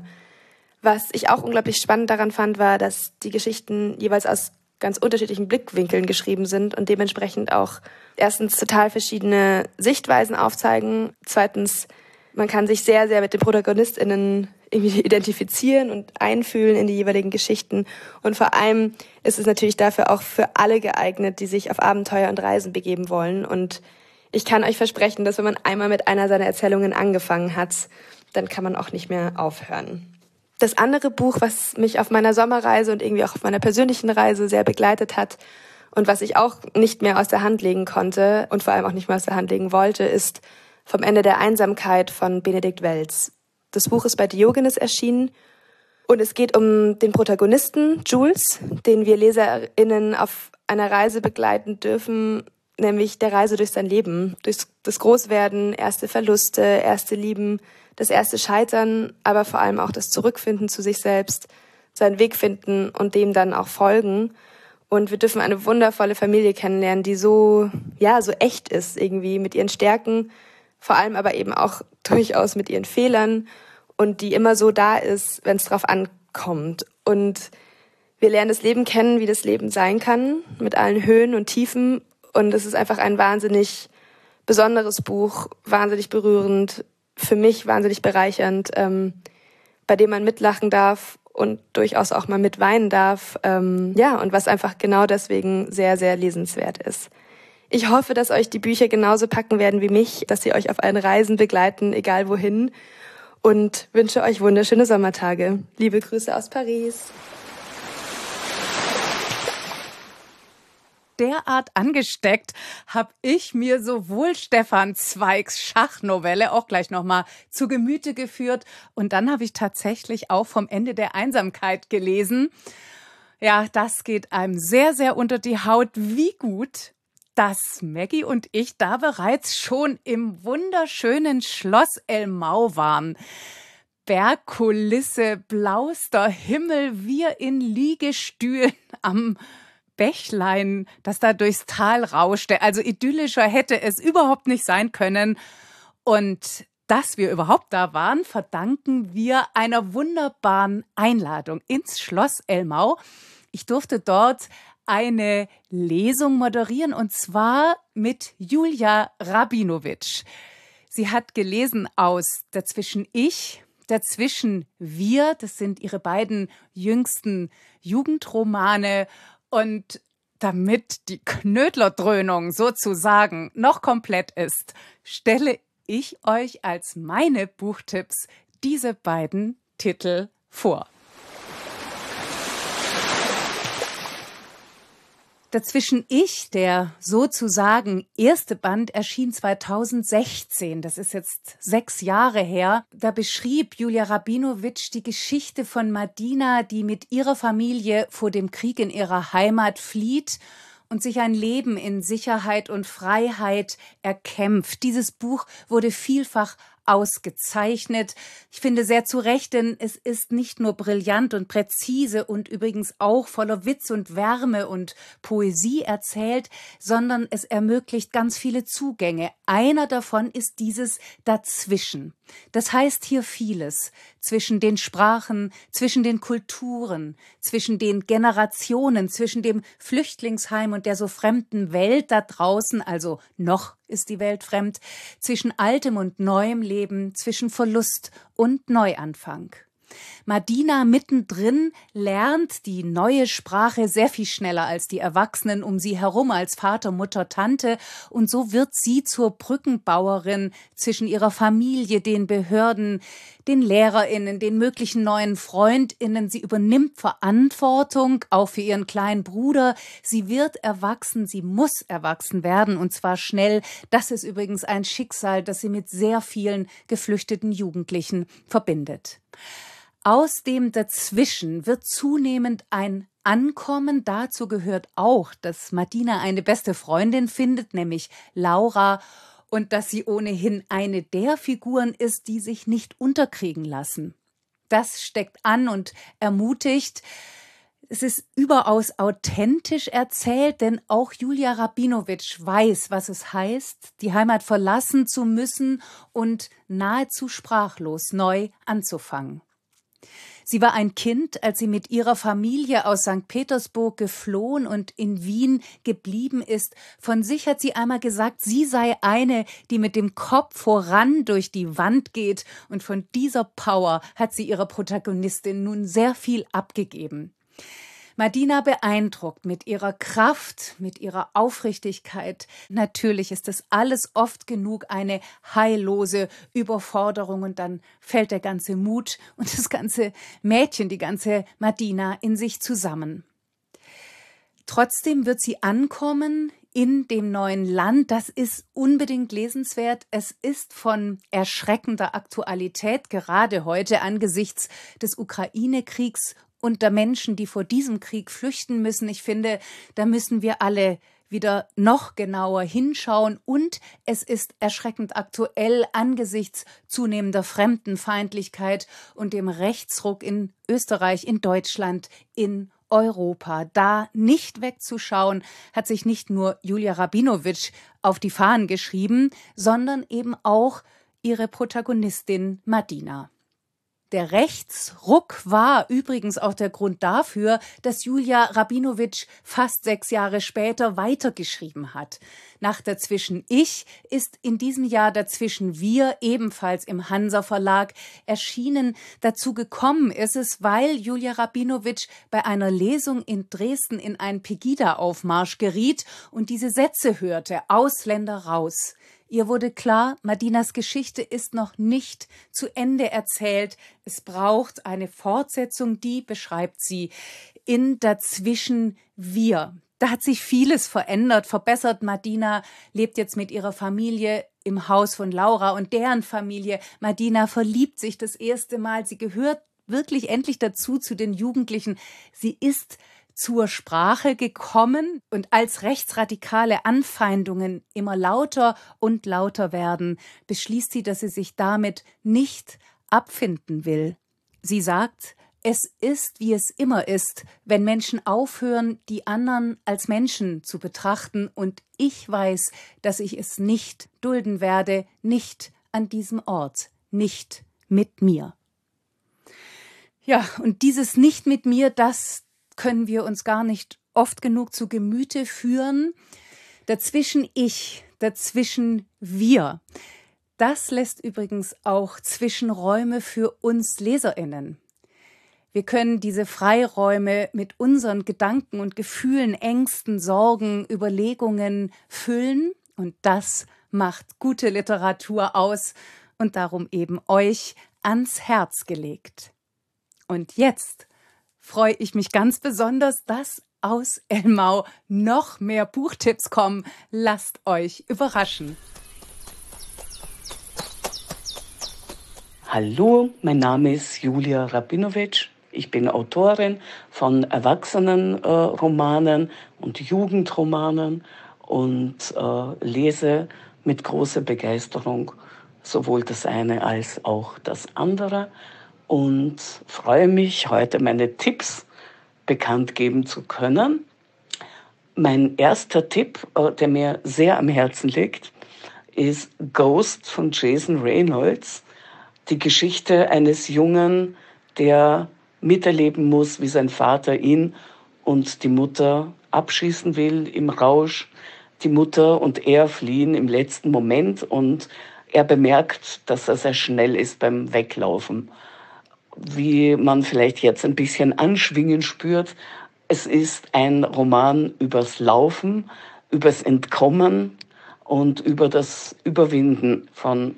Was ich auch unglaublich spannend daran fand, war, dass die Geschichten jeweils aus ganz unterschiedlichen Blickwinkeln geschrieben sind und dementsprechend auch erstens total verschiedene Sichtweisen aufzeigen. Zweitens, man kann sich sehr, sehr mit den ProtagonistInnen irgendwie identifizieren und einfühlen in die jeweiligen Geschichten. Und vor allem ist es natürlich dafür auch für alle geeignet, die sich auf Abenteuer und Reisen begeben wollen. Und ich kann euch versprechen, dass wenn man einmal mit einer seiner Erzählungen angefangen hat, dann kann man auch nicht mehr aufhören. Das andere Buch, was mich auf meiner Sommerreise und irgendwie auch auf meiner persönlichen Reise sehr begleitet hat und was ich auch nicht mehr aus der Hand legen konnte und vor allem auch nicht mehr aus der Hand legen wollte, ist Vom Ende der Einsamkeit von Benedikt Welz. Das Buch ist bei Diogenes erschienen und es geht um den Protagonisten Jules, den wir LeserInnen auf einer Reise begleiten dürfen, nämlich der Reise durch sein Leben, durch das Großwerden, erste Verluste, erste Lieben, das erste Scheitern, aber vor allem auch das Zurückfinden zu sich selbst, seinen Weg finden und dem dann auch folgen. Und wir dürfen eine wundervolle Familie kennenlernen, die so, ja, so echt ist irgendwie mit ihren Stärken, vor allem aber eben auch durchaus mit ihren Fehlern und die immer so da ist, wenn es drauf ankommt. Und wir lernen das Leben kennen, wie das Leben sein kann, mit allen Höhen und Tiefen. Und es ist einfach ein wahnsinnig besonderes Buch, wahnsinnig berührend, für mich wahnsinnig bereichernd, ähm, bei dem man mitlachen darf und durchaus auch mal mitweinen darf. Ähm, ja, und was einfach genau deswegen sehr, sehr lesenswert ist. Ich hoffe, dass euch die Bücher genauso packen werden wie mich, dass sie euch auf allen Reisen begleiten, egal wohin. Und wünsche euch wunderschöne Sommertage. Liebe Grüße aus Paris. Derart angesteckt habe ich mir sowohl Stefan Zweigs Schachnovelle auch gleich nochmal zu Gemüte geführt und dann habe ich tatsächlich auch Vom Ende der Einsamkeit gelesen. Ja, das geht einem sehr, sehr unter die Haut. Wie gut, dass Maggie und ich da bereits schon im wunderschönen Schloss Elmau waren. Bergkulisse, blauster Himmel, wir in Liegestühlen am Bächlein, das da durchs Tal rauschte. Also idyllischer hätte es überhaupt nicht sein können. Und dass wir überhaupt da waren, verdanken wir einer wunderbaren Einladung ins Schloss Elmau. Ich durfte dort eine Lesung moderieren und zwar mit Julia Rabinowitsch. Sie hat gelesen aus Dazwischen ich, Dazwischen wir. Das sind ihre beiden jüngsten Jugendromane. Und damit die Knödlerdröhnung sozusagen noch komplett ist, stelle ich euch als meine Buchtipps diese beiden Titel vor. Dazwischen ich, der sozusagen erste Band, erschien zweitausendsechzehn. Das ist jetzt sechs Jahre her. Da beschrieb Julia Rabinowitsch die Geschichte von Madina, die mit ihrer Familie vor dem Krieg in ihrer Heimat flieht und sich ein Leben in Sicherheit und Freiheit erkämpft. Dieses Buch wurde vielfach ausgezeichnet. Ich finde sehr zu Recht, denn es ist nicht nur brillant und präzise und übrigens auch voller Witz und Wärme und Poesie erzählt, sondern es ermöglicht ganz viele Zugänge. Einer davon ist dieses Dazwischen. Das heißt hier vieles zwischen den Sprachen, zwischen den Kulturen, zwischen den Generationen, zwischen dem Flüchtlingsheim und der so fremden Welt da draußen, also noch ist die Welt fremd, zwischen altem und neuem Leben, zwischen Verlust und Neuanfang. Madina mittendrin lernt die neue Sprache sehr viel schneller als die Erwachsenen um sie herum, als Vater, Mutter, Tante. Und so wird sie zur Brückenbauerin zwischen ihrer Familie, den Behörden, den LehrerInnen, den möglichen neuen FreundInnen. Sie übernimmt Verantwortung, auch für ihren kleinen Bruder. Sie wird erwachsen, sie muss erwachsen werden, und zwar schnell. Das ist übrigens ein Schicksal, das sie mit sehr vielen geflüchteten Jugendlichen verbindet. Aus dem Dazwischen wird zunehmend ein Ankommen. Dazu gehört auch, dass Madina eine beste Freundin findet, nämlich Laura, und dass sie ohnehin eine der Figuren ist, die sich nicht unterkriegen lassen. Das steckt an und ermutigt. Es ist überaus authentisch erzählt, denn auch Julia Rabinowitsch weiß, was es heißt, die Heimat verlassen zu müssen und nahezu sprachlos neu anzufangen. Sie war ein Kind, als sie mit ihrer Familie aus Sankt Petersburg geflohen und in Wien geblieben ist. Von sich hat sie einmal gesagt, sie sei eine, die mit dem Kopf voran durch die Wand geht. Und von dieser Power hat sie ihrer Protagonistin nun sehr viel abgegeben. Madina beeindruckt mit ihrer Kraft, mit ihrer Aufrichtigkeit. Natürlich ist das alles oft genug eine heillose Überforderung und dann fällt der ganze Mut und das ganze Mädchen, die ganze Madina in sich zusammen. Trotzdem wird sie ankommen in dem neuen Land. Das ist unbedingt lesenswert. Es ist von erschreckender Aktualität, gerade heute angesichts des Ukraine-Kriegs und der Menschen, die vor diesem Krieg flüchten müssen. Ich finde, da müssen wir alle wieder noch genauer hinschauen. Und es ist erschreckend aktuell angesichts zunehmender Fremdenfeindlichkeit und dem Rechtsruck in Österreich, in Deutschland, in Europa. Da nicht wegzuschauen, hat sich nicht nur Julia Rabinowitsch auf die Fahnen geschrieben, sondern eben auch ihre Protagonistin Madina. Der Rechtsruck war übrigens auch der Grund dafür, dass Julia Rabinowitsch fast sechs Jahre später weitergeschrieben hat. Nach Dazwischen Ich ist in diesem Jahr Dazwischen Wir ebenfalls im Hansa Verlag erschienen. Dazu gekommen ist es, weil Julia Rabinowitsch bei einer Lesung in Dresden in einen Pegida-Aufmarsch geriet und diese Sätze hörte: Ausländer raus. Ihr wurde klar, Madinas Geschichte ist noch nicht zu Ende erzählt. Es braucht eine Fortsetzung, die beschreibt sie in Dazwischen Wir. Da hat sich vieles verändert, verbessert. Madina lebt jetzt mit ihrer Familie im Haus von Laura und deren Familie. Madina verliebt sich das erste Mal. Sie gehört wirklich endlich dazu, zu den Jugendlichen. Sie ist zur Sprache gekommen, und als rechtsradikale Anfeindungen immer lauter und lauter werden, beschließt sie, dass sie sich damit nicht abfinden will. Sie sagt, es ist, wie es immer ist, wenn Menschen aufhören, die anderen als Menschen zu betrachten, und ich weiß, dass ich es nicht dulden werde, nicht an diesem Ort, nicht mit mir. Ja, und dieses Nicht mit mir, das können wir uns gar nicht oft genug zu Gemüte führen. Dazwischen Ich, dazwischen Wir. Das lässt übrigens auch Zwischenräume für uns LeserInnen. Wir können diese Freiräume mit unseren Gedanken und Gefühlen, Ängsten, Sorgen, Überlegungen füllen. Und das macht gute Literatur aus und darum eben euch ans Herz gelegt. Und jetzt freue ich mich ganz besonders, dass aus Elmau noch mehr Buchtipps kommen. Lasst euch überraschen. Hallo, mein Name ist Julia Rabinowitsch. Ich bin Autorin von Erwachsenenromanen äh, und Jugendromanen und äh, lese mit großer Begeisterung sowohl das eine als auch das andere. Und freue mich, heute meine Tipps bekannt geben zu können. Mein erster Tipp, der mir sehr am Herzen liegt, ist Ghost von Jason Reynolds. Die Geschichte eines Jungen, der miterleben muss, wie sein Vater ihn und die Mutter abschießen will im Rausch. Die Mutter und er fliehen im letzten Moment und er bemerkt, dass er sehr schnell ist beim Weglaufen. wie man vielleicht jetzt ein bisschen anschwingen spürt, es ist ein Roman übers Laufen, übers Entkommen und über das Überwinden von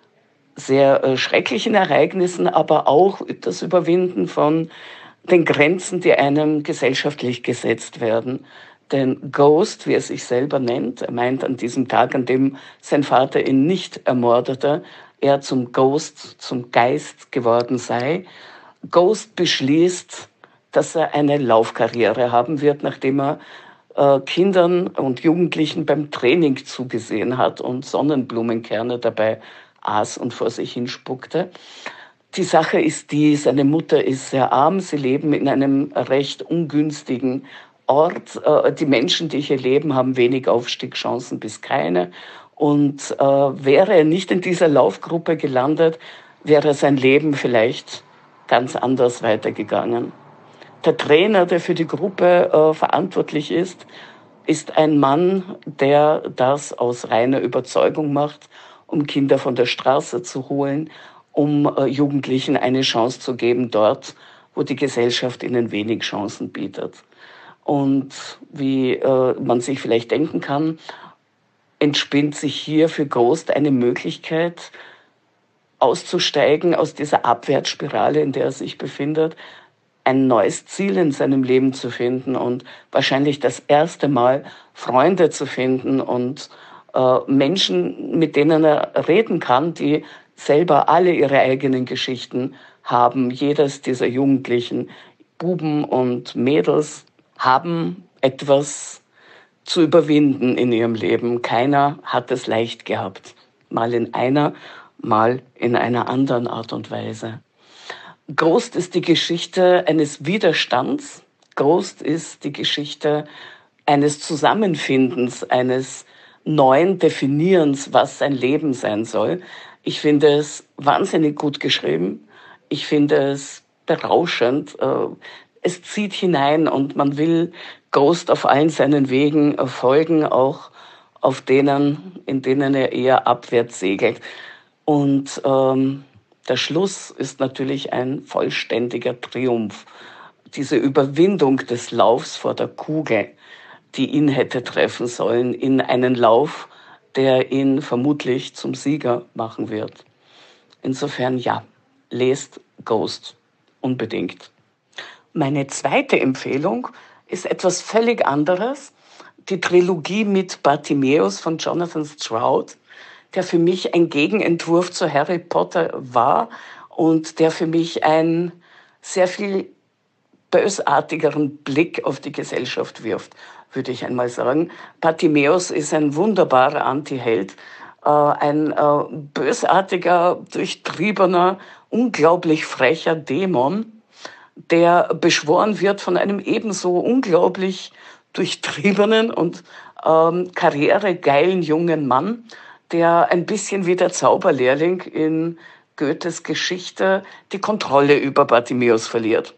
sehr äh, schrecklichen Ereignissen, aber auch das Überwinden von den Grenzen, die einem gesellschaftlich gesetzt werden. Denn Ghost, wie er sich selber nennt, er meint an diesem Tag, an dem sein Vater ihn nicht ermordete, er zum Ghost, zum Geist geworden sei. Ghost beschließt, dass er eine Laufkarriere haben wird, nachdem er äh, Kindern und Jugendlichen beim Training zugesehen hat und Sonnenblumenkerne dabei aß und vor sich hinspuckte. Die Sache ist die, seine Mutter ist sehr arm, sie leben in einem recht ungünstigen Ort. Äh, die Menschen, die hier leben, haben wenig Aufstiegschancen bis keine. Und äh, wäre er nicht in dieser Laufgruppe gelandet, wäre sein Leben vielleicht ganz anders weitergegangen. Der Trainer, der für die Gruppe äh, verantwortlich ist, ist ein Mann, der das aus reiner Überzeugung macht, um Kinder von der Straße zu holen, um äh, Jugendlichen eine Chance zu geben dort, wo die Gesellschaft ihnen wenig Chancen bietet. Und wie äh, man sich vielleicht denken kann, entspinnt sich hier für Ghost eine Möglichkeit, auszusteigen aus dieser Abwärtsspirale, in der er sich befindet, ein neues Ziel in seinem Leben zu finden und wahrscheinlich das erste Mal Freunde zu finden und äh, Menschen, mit denen er reden kann, die selber alle ihre eigenen Geschichten haben. Jedes dieser Jugendlichen, Buben und Mädels, haben etwas zu überwinden in ihrem Leben. Keiner hat es leicht gehabt. Mal in einer, mal in einer anderen Art und Weise. Ghost ist die Geschichte eines Widerstands. Ghost ist die Geschichte eines Zusammenfindens, eines neuen Definierens, was sein Leben sein soll. Ich finde es wahnsinnig gut geschrieben. Ich finde es berauschend. Es zieht hinein und man will Ghost auf allen seinen Wegen folgen, auch auf denen, in denen er eher abwärts segelt. Und ähm, der Schluss ist natürlich ein vollständiger Triumph. Diese Überwindung des Laufs vor der Kugel, die ihn hätte treffen sollen, in einen Lauf, der ihn vermutlich zum Sieger machen wird. Insofern ja, lest Ghost unbedingt. Meine zweite Empfehlung ist etwas völlig anderes. Die Trilogie mit Bartimäus von Jonathan Stroud, der für mich ein Gegenentwurf zu Harry Potter war und der für mich einen sehr viel bösartigeren Blick auf die Gesellschaft wirft, würde ich einmal sagen. Bartimäus ist ein wunderbarer Antiheld, äh, ein äh, bösartiger, durchtriebener, unglaublich frecher Dämon, der beschworen wird von einem ebenso unglaublich durchtriebenen und ähm, karrieregeilen jungen Mann, der ein bisschen wie der Zauberlehrling in Goethes Geschichte die Kontrolle über Bartimäus verliert.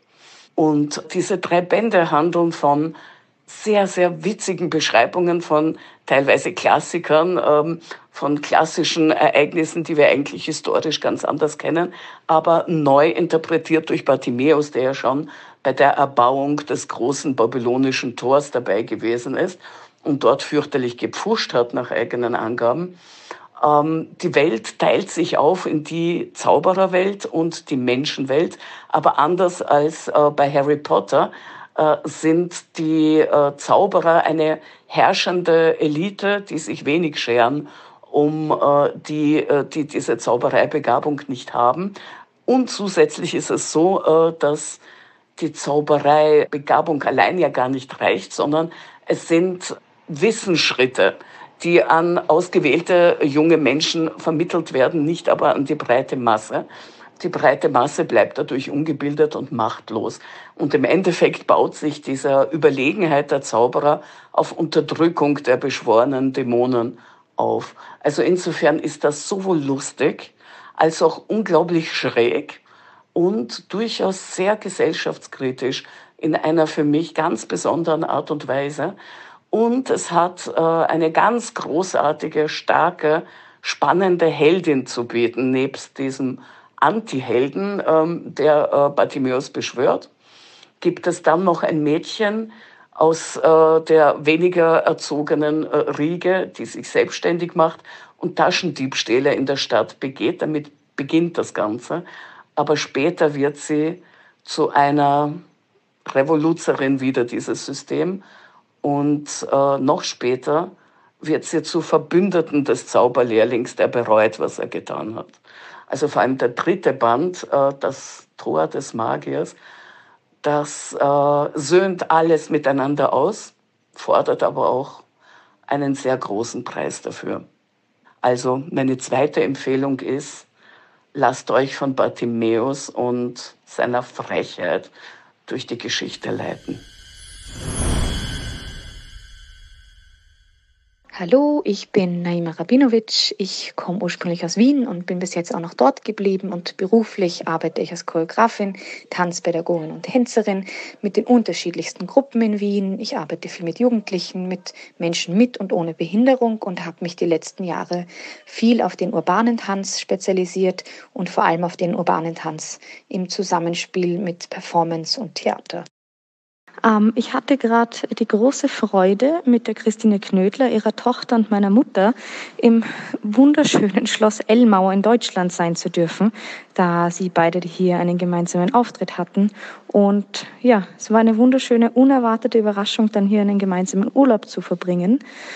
Und diese drei Bände handeln von sehr, sehr witzigen Beschreibungen von teilweise Klassikern, ähm, von klassischen Ereignissen, die wir eigentlich historisch ganz anders kennen, aber neu interpretiert durch Bartimäus, der ja schon bei der Erbauung des großen babylonischen Tors dabei gewesen ist und dort fürchterlich gepfuscht hat nach eigenen Angaben. Ähm, die Welt teilt sich auf in die Zaubererwelt und die Menschenwelt, aber anders als äh, bei Harry Potter äh, sind die äh, Zauberer eine herrschende Elite, die sich wenig scheren um äh, die, äh, die diese Zaubereibegabung nicht haben. Und zusätzlich ist es so, äh, dass die Zaubereibegabung allein ja gar nicht reicht, sondern es sind Wissensschritte, die an ausgewählte junge Menschen vermittelt werden, nicht aber an die breite Masse. Die breite Masse bleibt dadurch ungebildet und machtlos. Und im Endeffekt baut sich diese Überlegenheit der Zauberer auf Unterdrückung der beschworenen Dämonen auf. Also insofern ist das sowohl lustig als auch unglaublich schräg und durchaus sehr gesellschaftskritisch in einer für mich ganz besonderen Art und Weise. Und es hat äh, eine ganz großartige, starke, spannende Heldin zu bieten, nebst diesem Anti-Helden, ähm, der äh, Bartimäus beschwört. Gibt es dann noch ein Mädchen aus äh, der weniger erzogenen äh, Riege, die sich selbstständig macht und Taschendiebstähle in der Stadt begeht. Damit beginnt das Ganze. Aber später wird sie zu einer Revoluzerin wieder, dieses System. Und äh, noch später wird sie zu Verbündeten des Zauberlehrlings, der bereut, was er getan hat. Also vor allem der dritte Band, äh, das Tor des Magiers, das äh, söhnt alles miteinander aus, fordert aber auch einen sehr großen Preis dafür. Also meine zweite Empfehlung ist, lasst euch von Bartimäus und seiner Frechheit durch die Geschichte leiten. Hallo, ich bin Naima Rabinovic. Ich komme ursprünglich aus Wien und bin bis jetzt auch noch dort geblieben. Und beruflich arbeite ich als Choreografin, Tanzpädagogin und Tänzerin mit den unterschiedlichsten Gruppen in Wien. Ich arbeite viel mit Jugendlichen, mit Menschen mit und ohne Behinderung und habe mich die letzten Jahre viel auf den urbanen Tanz spezialisiert und vor allem auf den urbanen Tanz im Zusammenspiel mit Performance und Theater. Ähm, ich hatte gerade die große Freude, mit der Christine Knödler, ihrer Tochter und meiner Mutter im wunderschönen Schloss Elmau in Deutschland sein zu dürfen, da sie beide hier einen gemeinsamen Auftritt hatten. Und ja, es war eine wunderschöne, unerwartete Überraschung, dann hier einen gemeinsamen Urlaub zu verbringen.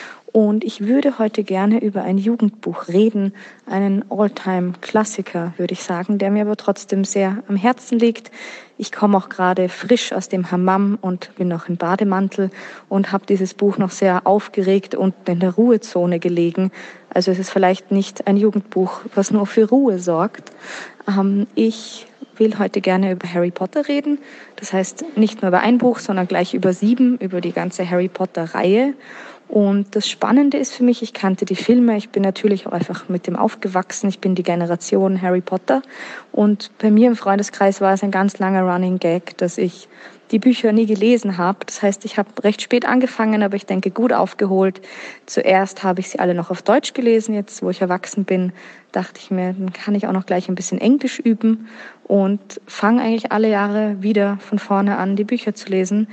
Und ich würde heute gerne über ein Jugendbuch reden, einen All-Time-Klassiker, würde ich sagen, der mir aber trotzdem sehr am Herzen liegt. Ich komme auch gerade frisch aus dem Hammam und bin noch im Bademantel und habe dieses Buch noch sehr aufgeregt unten in der Ruhezone gelegen. Also es ist vielleicht nicht ein Jugendbuch, was nur für Ruhe sorgt. Ähm, ich will heute gerne über Harry Potter reden. Das heißt nicht nur über ein Buch, sondern gleich über sieben, über die ganze Harry Potter-Reihe. Und das Spannende ist für mich, ich kannte die Filme, ich bin natürlich auch einfach mit dem aufgewachsen, ich bin die Generation Harry Potter und bei mir im Freundeskreis war es ein ganz langer Running Gag, dass ich die Bücher nie gelesen habe. Das heißt, ich habe recht spät angefangen, aber ich denke gut aufgeholt. Zuerst habe ich sie alle noch auf Deutsch gelesen, jetzt wo ich erwachsen bin, dachte ich mir, dann kann ich auch noch gleich ein bisschen Englisch üben und fange eigentlich alle Jahre wieder von vorne an, die Bücher zu lesen,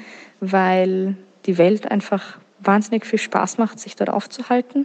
weil die Welt einfach wahnsinnig viel Spaß macht, sich dort aufzuhalten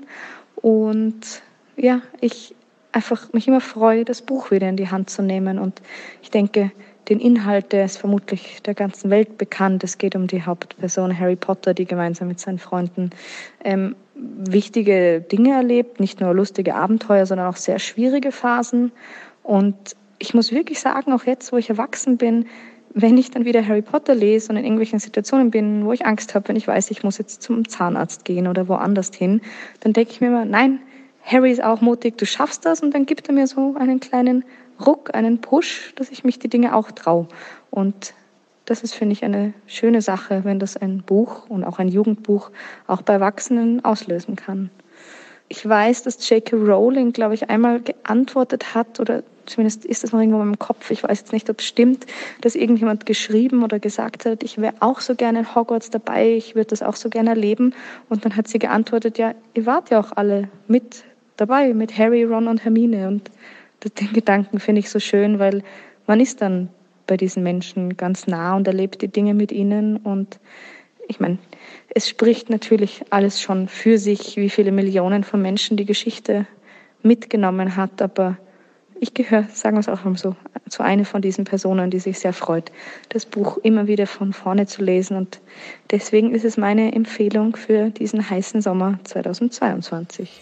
und ja, ich einfach mich immer freue, das Buch wieder in die Hand zu nehmen und ich denke, den Inhalt, der ist vermutlich der ganzen Welt bekannt. Es geht um die Hauptperson Harry Potter, die gemeinsam mit seinen Freunden ähm, wichtige Dinge erlebt, nicht nur lustige Abenteuer, sondern auch sehr schwierige Phasen und ich muss wirklich sagen, auch jetzt, wo ich erwachsen bin, wenn ich dann wieder Harry Potter lese und in irgendwelchen Situationen bin, wo ich Angst habe, wenn ich weiß, ich muss jetzt zum Zahnarzt gehen oder woanders hin, dann denke ich mir immer, nein, Harry ist auch mutig, du schaffst das und dann gibt er mir so einen kleinen Ruck, einen Push, dass ich mich die Dinge auch traue. Und das ist, finde ich, eine schöne Sache, wenn das ein Buch und auch ein Jugendbuch auch bei Erwachsenen auslösen kann. Ich weiß, dass J K Rowling, glaube ich, einmal geantwortet hat oder zumindest ist das noch irgendwo in meinem Kopf, ich weiß jetzt nicht, ob es stimmt, dass irgendjemand geschrieben oder gesagt hat, ich wäre auch so gerne in Hogwarts dabei, ich würde das auch so gerne erleben. Und dann hat sie geantwortet, ja, ihr wart ja auch alle mit dabei, mit Harry, Ron und Hermine. Und den Gedanken finde ich so schön, weil man ist dann bei diesen Menschen ganz nah und erlebt die Dinge mit ihnen. Und ich meine, es spricht natürlich alles schon für sich, wie viele Millionen von Menschen die Geschichte mitgenommen hat, aber ich gehöre, sagen wir es auch mal so, zu einer von diesen Personen, die sich sehr freut, das Buch immer wieder von vorne zu lesen. Und deswegen ist es meine Empfehlung für diesen heißen Sommer zweitausendzweiundzwanzig.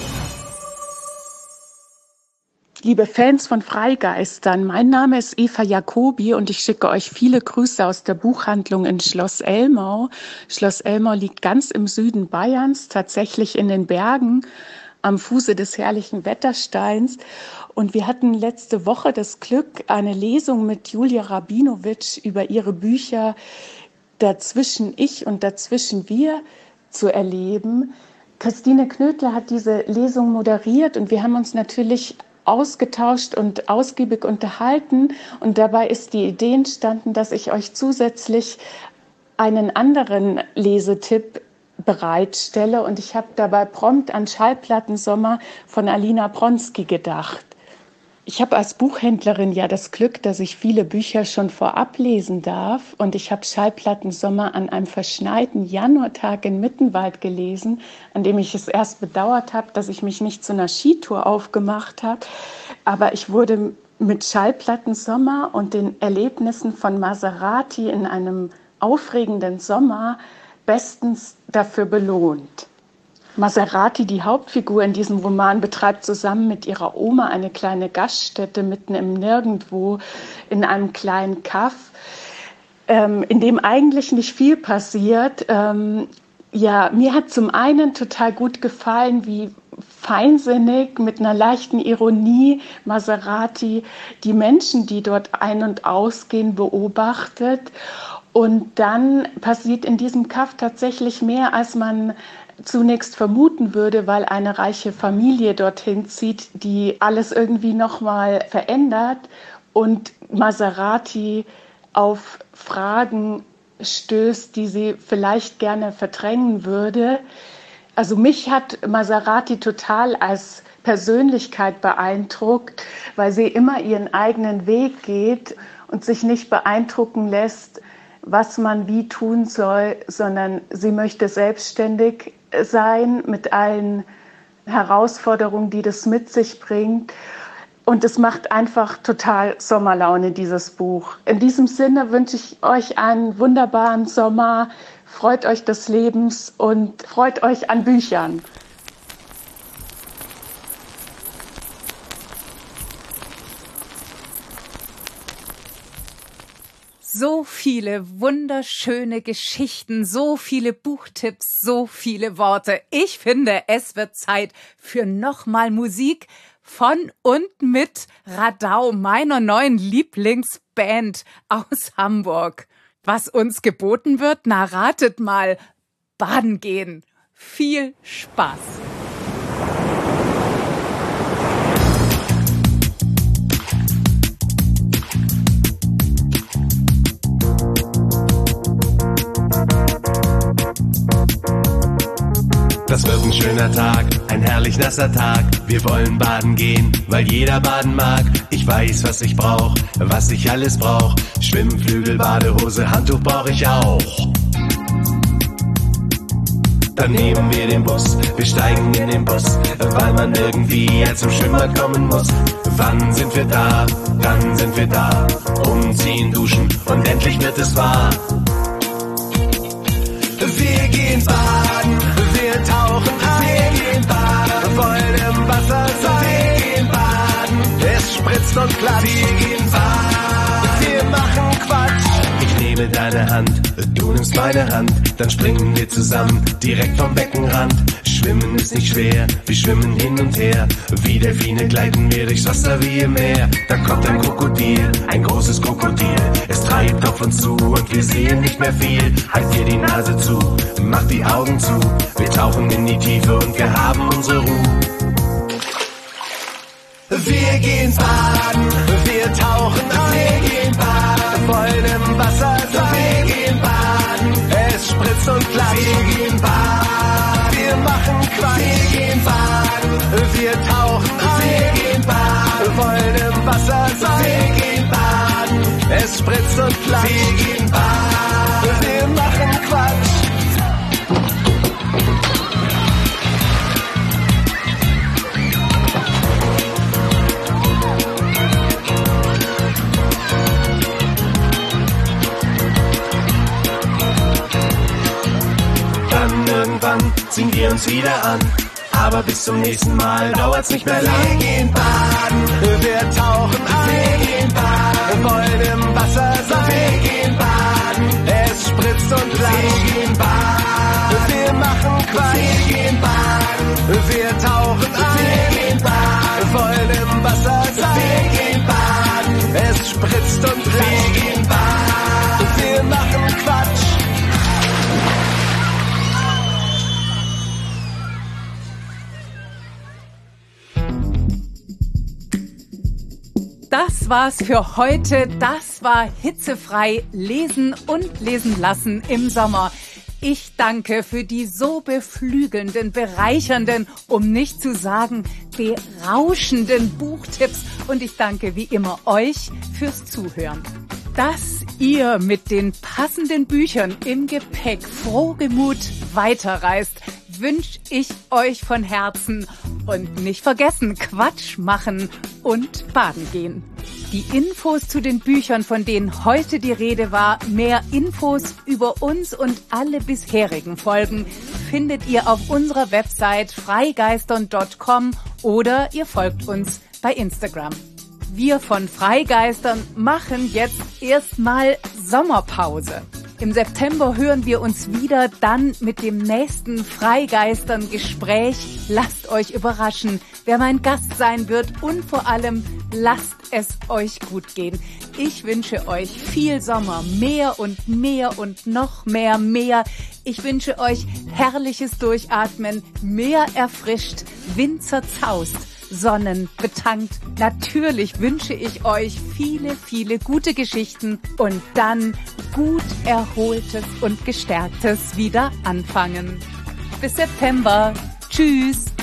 Liebe Fans von Freigeistern, mein Name ist Eva Jacobi und ich schicke euch viele Grüße aus der Buchhandlung in Schloss Elmau. Schloss Elmau liegt ganz im Süden Bayerns, tatsächlich in den Bergen, am Fuße des herrlichen Wettersteins. Und wir hatten letzte Woche das Glück, eine Lesung mit Julia Rabinovic über ihre Bücher Dazwischen ich und Dazwischen wir zu erleben. Christine Knödler hat diese Lesung moderiert und wir haben uns natürlich ausgetauscht und ausgiebig unterhalten. Und dabei ist die Idee entstanden, dass ich euch zusätzlich einen anderen Lesetipp bereitstelle. Und ich habe dabei prompt an Schallplattensommer von Alina Bronski gedacht. Ich habe als Buchhändlerin ja das Glück, dass ich viele Bücher schon vorab lesen darf. Und ich habe Schallplattensommer an einem verschneiten Januartag in Mittenwald gelesen, an dem ich es erst bedauert habe, dass ich mich nicht zu einer Skitour aufgemacht habe. Aber ich wurde mit Schallplattensommer und den Erlebnissen von Maserati in einem aufregenden Sommer bestens dafür belohnt. Maserati, die Hauptfigur in diesem Roman, betreibt zusammen mit ihrer Oma eine kleine Gaststätte mitten im Nirgendwo in einem kleinen Kaff, ähm, in dem eigentlich nicht viel passiert. Ähm, ja, mir hat zum einen total gut gefallen, wie feinsinnig, mit einer leichten Ironie Maserati die Menschen, die dort ein- und ausgehen, beobachtet. Und dann passiert in diesem Kaff tatsächlich mehr, als man zunächst vermuten würde, weil eine reiche Familie dorthin zieht, die alles irgendwie nochmal verändert und Maserati auf Fragen stößt, die sie vielleicht gerne verdrängen würde. Also mich hat Maserati total als Persönlichkeit beeindruckt, weil sie immer ihren eigenen Weg geht und sich nicht beeindrucken lässt, was man wie tun soll, sondern sie möchte selbstständig sein mit allen Herausforderungen, die das mit sich bringt. Und es macht einfach total Sommerlaune, dieses Buch. In diesem Sinne wünsche ich euch einen wunderbaren Sommer. Freut euch des Lebens und freut euch an Büchern. So viele wunderschöne Geschichten, so viele Buchtipps, so viele Worte. Ich finde, es wird Zeit für nochmal Musik von und mit Radau, meiner neuen Lieblingsband aus Hamburg. Was uns geboten wird, na ratet mal, baden gehen. Viel Spaß! Das wird ein schöner Tag, ein herrlich nasser Tag. Wir wollen baden gehen, weil jeder baden mag. Ich weiß, was ich brauch, was ich alles brauch. Schwimmflügel, Badehose, Handtuch brauch ich auch. Dann nehmen wir den Bus, wir steigen in den Bus, weil man irgendwie ja zum Schwimmbad kommen muss. Wann sind wir da? Dann sind wir da. Umziehen, duschen und endlich wird es wahr. Wir gehen baden, wir tauchen ein, wir gehen baden, wollen im Wasser sein, wir gehen baden, es spritzt und klatscht, wir gehen baden, wir machen Quatsch. Ich nehme deine Hand, du nimmst meine Hand, dann springen wir zusammen, direkt vom Beckenrand. Schwimmen ist nicht schwer, wir schwimmen hin und her, wie Delfine gleiten wir durchs Wasser wie im Meer. Da kommt ein Krokodil, ein großes Krokodil, es treibt auf uns zu und wir sehen nicht mehr viel. Halt dir die Nase zu, mach die Augen zu, wir tauchen in die Tiefe und wir haben unsere Ruhe. Wir gehen baden, wir tauchen ein, wir gehen baden, wollen im Wasser sein, wir gehen baden, es spritzt und klatscht, wir gehen baden, wir machen Quatsch, wir gehen baden, wir tauchen ein, wir gehen baden, wollen im Wasser sein, wir gehen baden, es spritzt und klatscht, wir gehen baden, wir machen Quatsch. Irgendwann ziehen wir uns wieder an, aber bis zum nächsten Mal dauert's nicht mehr lang. Wir gehen baden, wir tauchen ein, wir gehen baden, wollen im Wasser sein, wir gehen baden, es spritzt und klatscht, wir gehen baden, wir machen Quatsch, wir gehen baden, wir tauchen ein, wir gehen baden, wollen im Wasser sein, wir gehen baden, es spritzt und klatscht, wir gehen baden, wir machen Quatsch. Das war's für heute. Das war hitzefrei lesen und lesen lassen im Sommer. Ich danke für die so beflügelnden, bereichernden, um nicht zu sagen berauschenden Buchtipps und ich danke wie immer euch fürs Zuhören. Dass ihr mit den passenden Büchern im Gepäck frohgemut weiterreist, wünsche ich euch von Herzen. Und nicht vergessen, Quatsch machen und baden gehen. Die Infos zu den Büchern, von denen heute die Rede war, mehr Infos über uns und alle bisherigen Folgen findet ihr auf unserer Website freigeistern punkt com oder ihr folgt uns bei Instagram. Wir von Freigeistern machen jetzt erstmal Sommerpause. Im September hören wir uns wieder, dann mit dem nächsten Freigeistern-Gespräch. Lasst euch überraschen, wer mein Gast sein wird und vor allem lasst es euch gut gehen. Ich wünsche euch viel Sommer, mehr und mehr und noch mehr, mehr. Ich wünsche euch herrliches Durchatmen, mehr erfrischt, Wind zerzaust, sonnenbetankt. Natürlich wünsche ich euch viele, viele gute Geschichten und dann gut erholtes und gestärktes wieder anfangen. Bis September. Tschüss.